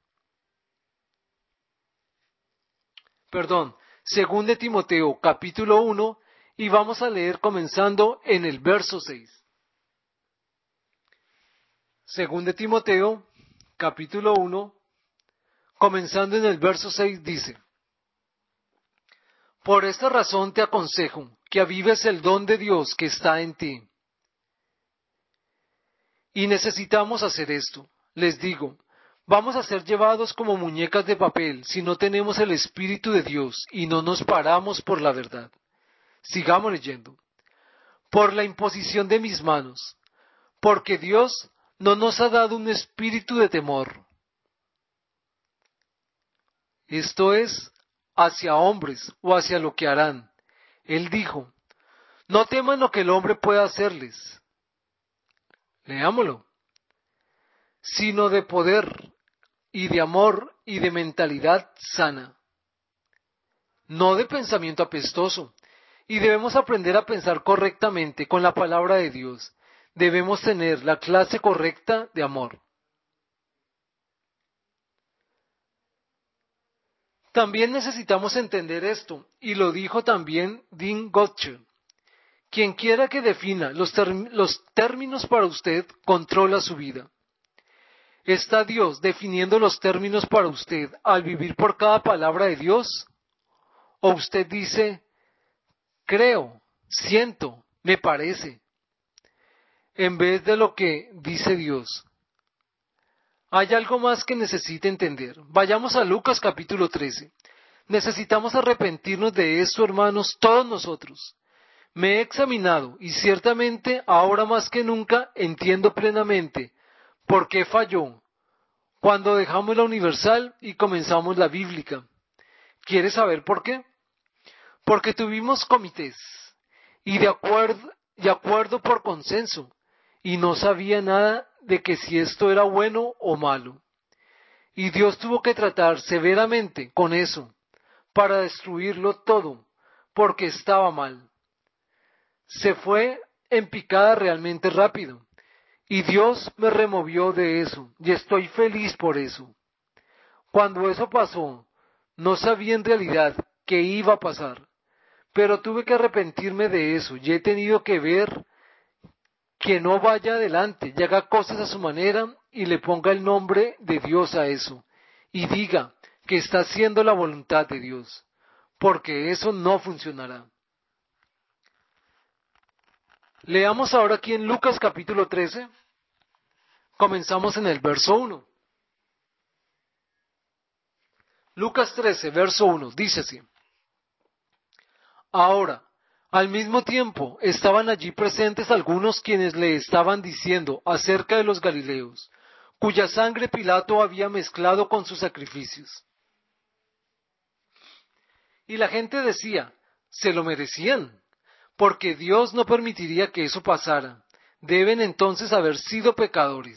Perdón, segundo de Timoteo, capítulo uno, y vamos a leer comenzando en el verso seis. segundo de Timoteo, capítulo uno, comenzando en el verso seis, dice: Por esta razón te aconsejo que avives el don de Dios que está en ti. Y necesitamos hacer esto. Les digo, vamos a ser llevados como muñecas de papel si no tenemos el Espíritu de Dios y no nos paramos por la verdad. Sigamos leyendo. Por la imposición de mis manos, porque Dios no nos ha dado un espíritu de temor. Esto es, hacia hombres o hacia lo que harán. Él dijo, no teman lo que el hombre pueda hacerles. Leámoslo. Sino de poder y de amor y de mentalidad sana. No de pensamiento apestoso. Y debemos aprender a pensar correctamente con la palabra de Dios. Debemos tener la clase correcta de amor. También necesitamos entender esto, y lo dijo también Dean Gottschall. Quien quiera que defina los, term- los términos para usted, controla su vida. ¿Está Dios definiendo los términos para usted al vivir por cada palabra de Dios? ¿O usted dice, creo, siento, me parece, en vez de lo que dice Dios? Hay algo más que necesite entender. Vayamos a Lucas capítulo trece. Necesitamos arrepentirnos de esto, hermanos, todos nosotros. Me he examinado y ciertamente ahora más que nunca entiendo plenamente por qué falló cuando dejamos la universal y comenzamos la bíblica. ¿Quieres saber por qué? Porque tuvimos comités y de acuerdo, de acuerdo por consenso y no sabía nada de que si esto era bueno o malo. Y Dios tuvo que tratar severamente con eso para destruirlo todo porque estaba mal. Se fue en picada realmente rápido. Y Dios me removió de eso, y estoy feliz por eso. Cuando eso pasó, no sabía en realidad qué iba a pasar, pero tuve que arrepentirme de eso, y he tenido que ver que no vaya adelante y haga cosas a su manera y le ponga el nombre de Dios a eso, y diga que está haciendo la voluntad de Dios. porque eso no funcionará. Leamos ahora aquí en Lucas capítulo trece, comenzamos en el verso uno. Lucas trece, verso uno, dice así. Ahora, al mismo tiempo, estaban allí presentes algunos quienes le estaban diciendo acerca de los Galileos, cuya sangre Pilato había mezclado con sus sacrificios. Y la gente decía, se lo merecían, porque Dios no permitiría que eso pasara. Deben entonces haber sido pecadores.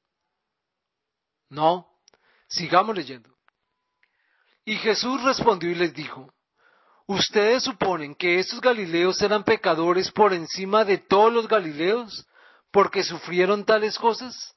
No, sigamos leyendo. Y Jesús respondió y les dijo, ¿ustedes suponen que estos Galileos eran pecadores por encima de todos los Galileos, porque sufrieron tales cosas?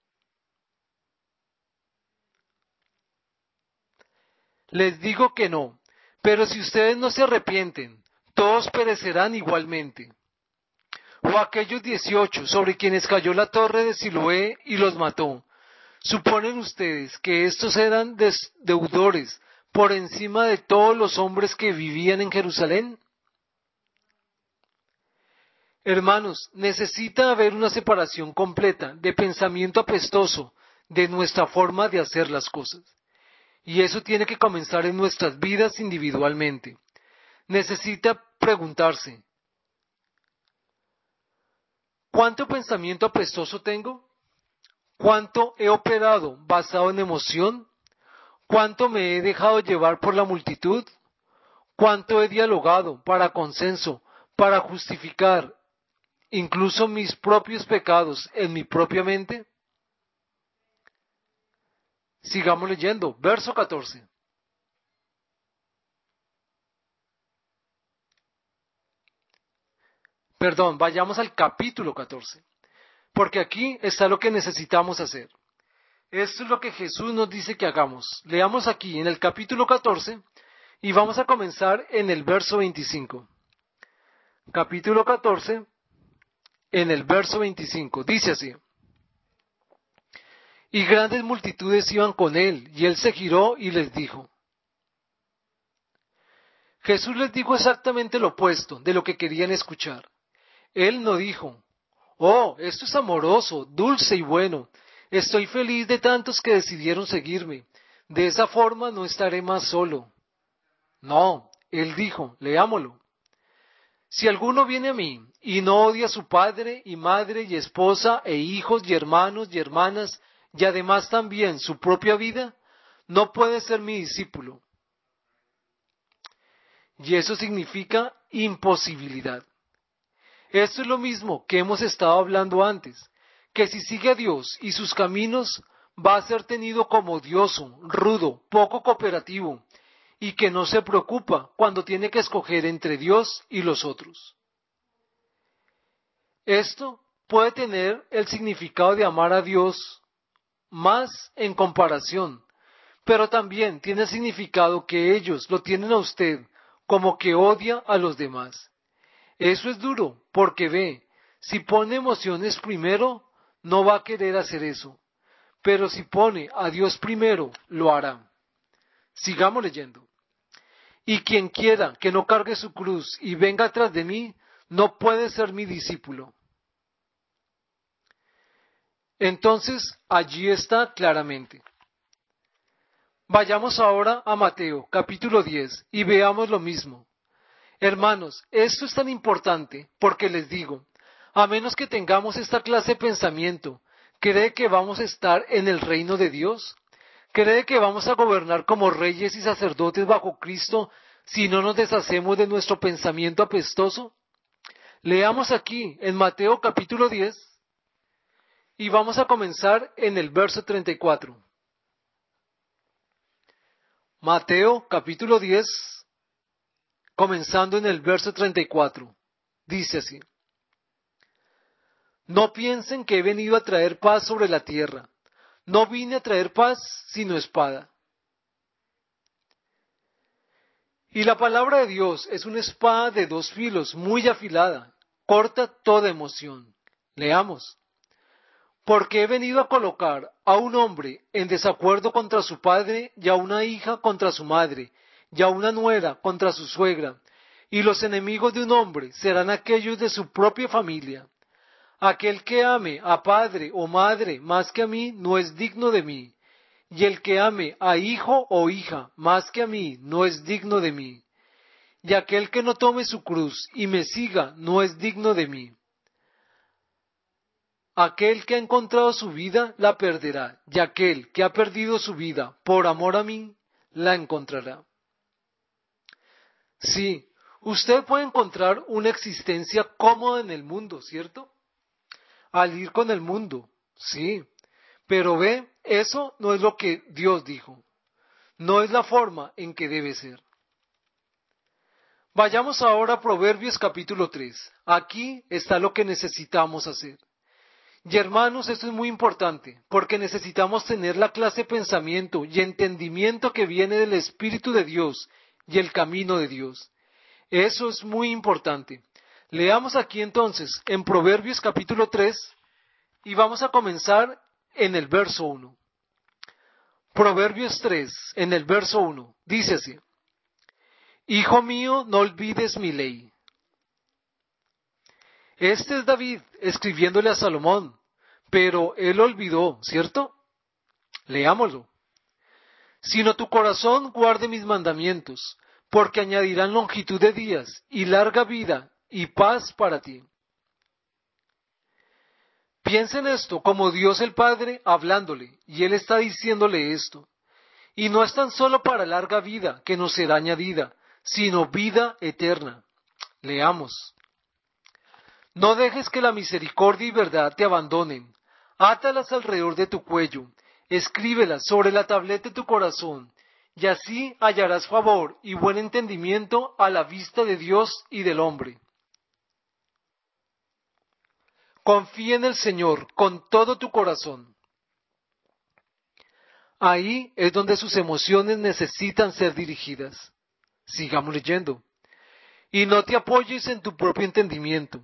Les digo que no, pero si ustedes no se arrepienten, todos perecerán igualmente. O aquellos dieciocho sobre quienes cayó la torre de Siloé y los mató, ¿suponen ustedes que estos eran deudores por encima de todos los hombres que vivían en Jerusalén? Hermanos, necesita haber una separación completa de pensamiento apestoso de nuestra forma de hacer las cosas. Y eso tiene que comenzar en nuestras vidas individualmente. Necesita preguntarse, ¿cuánto pensamiento apestoso tengo? ¿Cuánto he operado basado en emoción? ¿Cuánto me he dejado llevar por la multitud? ¿Cuánto he dialogado para consenso, para justificar incluso mis propios pecados en mi propia mente? Sigamos leyendo, verso catorce. Perdón, vayamos al capítulo catorce, porque aquí está lo que necesitamos hacer. Esto es lo que Jesús nos dice que hagamos. Leamos aquí en el capítulo catorce y vamos a comenzar en el verso veinticinco. Capítulo catorce, en el verso veinticinco, dice así. Y grandes multitudes iban con él, y él se giró y les dijo. Jesús les dijo exactamente lo opuesto de lo que querían escuchar. Él no dijo, oh, esto es amoroso, dulce y bueno. Estoy feliz de tantos que decidieron seguirme. De esa forma no estaré más solo. No, él dijo, leámoslo. Si alguno viene a mí y no odia a su padre y madre y esposa e hijos y hermanos y hermanas y además también su propia vida, no puede ser mi discípulo. Y eso significa imposibilidad. Esto es lo mismo que hemos estado hablando antes, que si sigue a Dios y sus caminos, va a ser tenido como odioso, rudo, poco cooperativo, y que no se preocupa cuando tiene que escoger entre Dios y los otros. Esto puede tener el significado de amar a Dios más en comparación, pero también tiene el significado que ellos lo tienen a usted como que odia a los demás. Eso es duro, porque ve, si pone emociones primero, no va a querer hacer eso, pero si pone a Dios primero, lo hará. Sigamos leyendo. Y quien quiera que no cargue su cruz y venga tras de mí, no puede ser mi discípulo. Entonces, allí está claramente. Vayamos ahora a Mateo, capítulo diez, y veamos lo mismo. Hermanos, esto es tan importante porque les digo, a menos que tengamos esta clase de pensamiento, ¿cree que vamos a estar en el reino de Dios? ¿Cree que vamos a gobernar como reyes y sacerdotes bajo Cristo si no nos deshacemos de nuestro pensamiento apestoso? Leamos aquí en Mateo capítulo diez y vamos a comenzar en el verso treinta y cuatro. Mateo capítulo diez, comenzando en el verso treinta y cuatro. Dice así. No piensen que he venido a traer paz sobre la tierra. No vine a traer paz, sino espada. Y la palabra de Dios es una espada de dos filos, muy afilada, corta toda emoción. Leamos. Porque he venido a colocar a un hombre en desacuerdo contra su padre y a una hija contra su madre, y a una nuera contra su suegra, y los enemigos de un hombre serán aquellos de su propia familia. Aquel que ame a padre o madre más que a mí no es digno de mí, y el que ame a hijo o hija más que a mí no es digno de mí. Y aquel que no tome su cruz y me siga no es digno de mí. Aquel que ha encontrado su vida la perderá, y aquel que ha perdido su vida por amor a mí la encontrará. Sí, usted puede encontrar una existencia cómoda en el mundo, ¿cierto? Al ir con el mundo, sí. Pero ve, eso no es lo que Dios dijo. No es la forma en que debe ser. Vayamos ahora a Proverbios capítulo tres. Aquí está lo que necesitamos hacer. Y hermanos, esto es muy importante, porque necesitamos tener la clase de pensamiento y entendimiento que viene del Espíritu de Dios y el camino de Dios. Eso es muy importante. Leamos aquí entonces en Proverbios capítulo tres y vamos a comenzar en el verso uno. Proverbios tres, en el verso uno, dice así: Hijo mío, no olvides mi ley. Este es David escribiéndole a Salomón, pero él olvidó, ¿cierto? Leámoslo. Sino tu corazón guarde mis mandamientos, porque añadirán longitud de días y larga vida y paz para ti. Piensa en esto como Dios el Padre hablándole, y Él está diciéndole esto. Y no es tan solo para larga vida que nos será añadida, sino vida eterna. Leamos. No dejes que la misericordia y verdad te abandonen. Átalas alrededor de tu cuello, escríbelas sobre la tableta de tu corazón, y así hallarás favor y buen entendimiento a la vista de Dios y del hombre. Confía en el Señor con todo tu corazón. Ahí es donde sus emociones necesitan ser dirigidas. Sigamos leyendo. Y no te apoyes en tu propio entendimiento,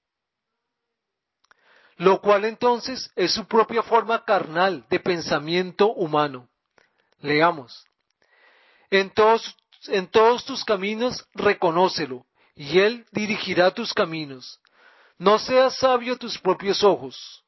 lo cual entonces es su propia forma carnal de pensamiento humano. Leamos. En todos, en todos tus caminos reconócelo, y Él dirigirá tus caminos. No seas sabio a tus propios ojos.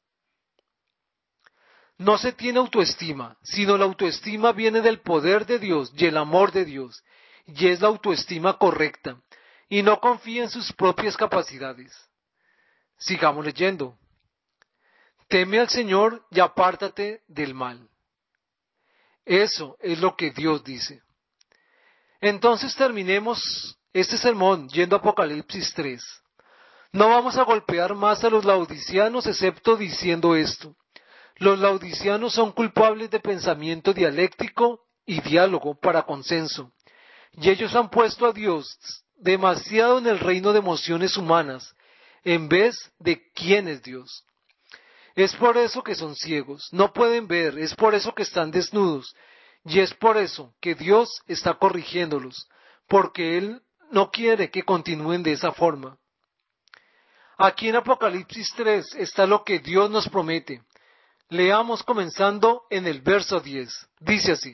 No se tiene autoestima, sino la autoestima viene del poder de Dios y el amor de Dios, y es la autoestima correcta, y no confía en sus propias capacidades. Sigamos leyendo. Teme al Señor y apártate del mal. Eso es lo que Dios dice. Entonces terminemos este sermón yendo a Apocalipsis tres. No vamos a golpear más a los laodiceanos excepto diciendo esto. Los laodiceanos son culpables de pensamiento dialéctico y diálogo para consenso, y ellos han puesto a Dios demasiado en el reino de emociones humanas, en vez de quién es Dios. Es por eso que son ciegos, no pueden ver, es por eso que están desnudos, y es por eso que Dios está corrigiéndolos, porque Él no quiere que continúen de esa forma. Aquí en Apocalipsis tres está lo que Dios nos promete. Leamos comenzando en el verso diez. Dice así.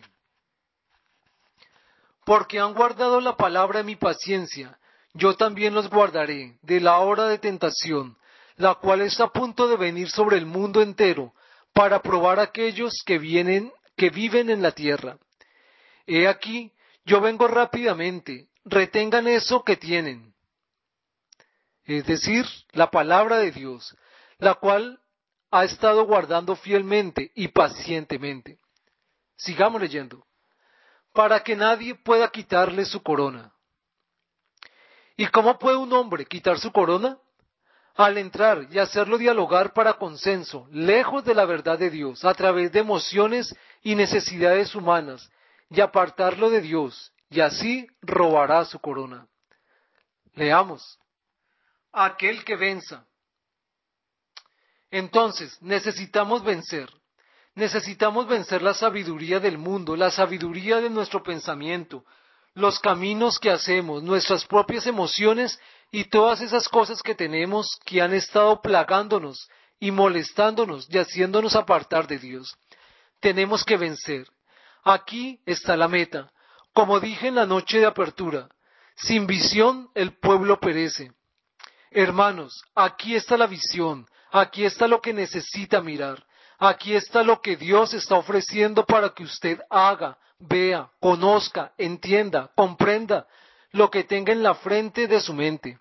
Porque han guardado la palabra de mi paciencia, yo también los guardaré de la hora de tentación, la cual está a punto de venir sobre el mundo entero, para probar a aquellos que vienen, que viven en la tierra. He aquí, yo vengo rápidamente, retengan eso que tienen. Es decir, la palabra de Dios, la cual ha estado guardando fielmente y pacientemente. Sigamos leyendo. Para que nadie pueda quitarle su corona. ¿Y cómo puede un hombre quitar su corona? Al entrar y hacerlo dialogar para consenso, lejos de la verdad de Dios, a través de emociones y necesidades humanas, y apartarlo de Dios, y así robará su corona. Leamos. Aquel que venza. Entonces, necesitamos vencer. Necesitamos vencer la sabiduría del mundo, la sabiduría de nuestro pensamiento, los caminos que hacemos, nuestras propias emociones y todas esas cosas que tenemos que han estado plagándonos y molestándonos y haciéndonos apartar de Dios. Tenemos que vencer. Aquí está la meta. Como dije en la noche de apertura, sin visión el pueblo perece. Hermanos, aquí está la visión, aquí está lo que necesita mirar, aquí está lo que Dios está ofreciendo para que usted haga, vea, conozca, entienda, comprenda lo que tenga en la frente de su mente.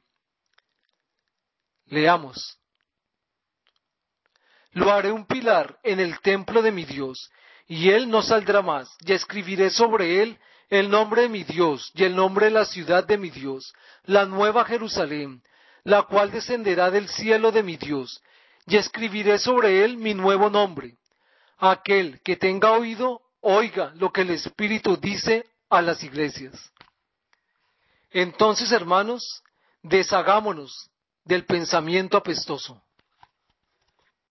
Leamos. Lo haré un pilar en el templo de mi Dios, y él no saldrá más, y escribiré sobre él el nombre de mi Dios, y el nombre de la ciudad de mi Dios, la nueva Jerusalén, la cual descenderá del cielo de mi Dios, y escribiré sobre él mi nuevo nombre. Aquel que tenga oído, oiga lo que el Espíritu dice a las iglesias. Entonces, hermanos, deshagámonos del pensamiento apestoso.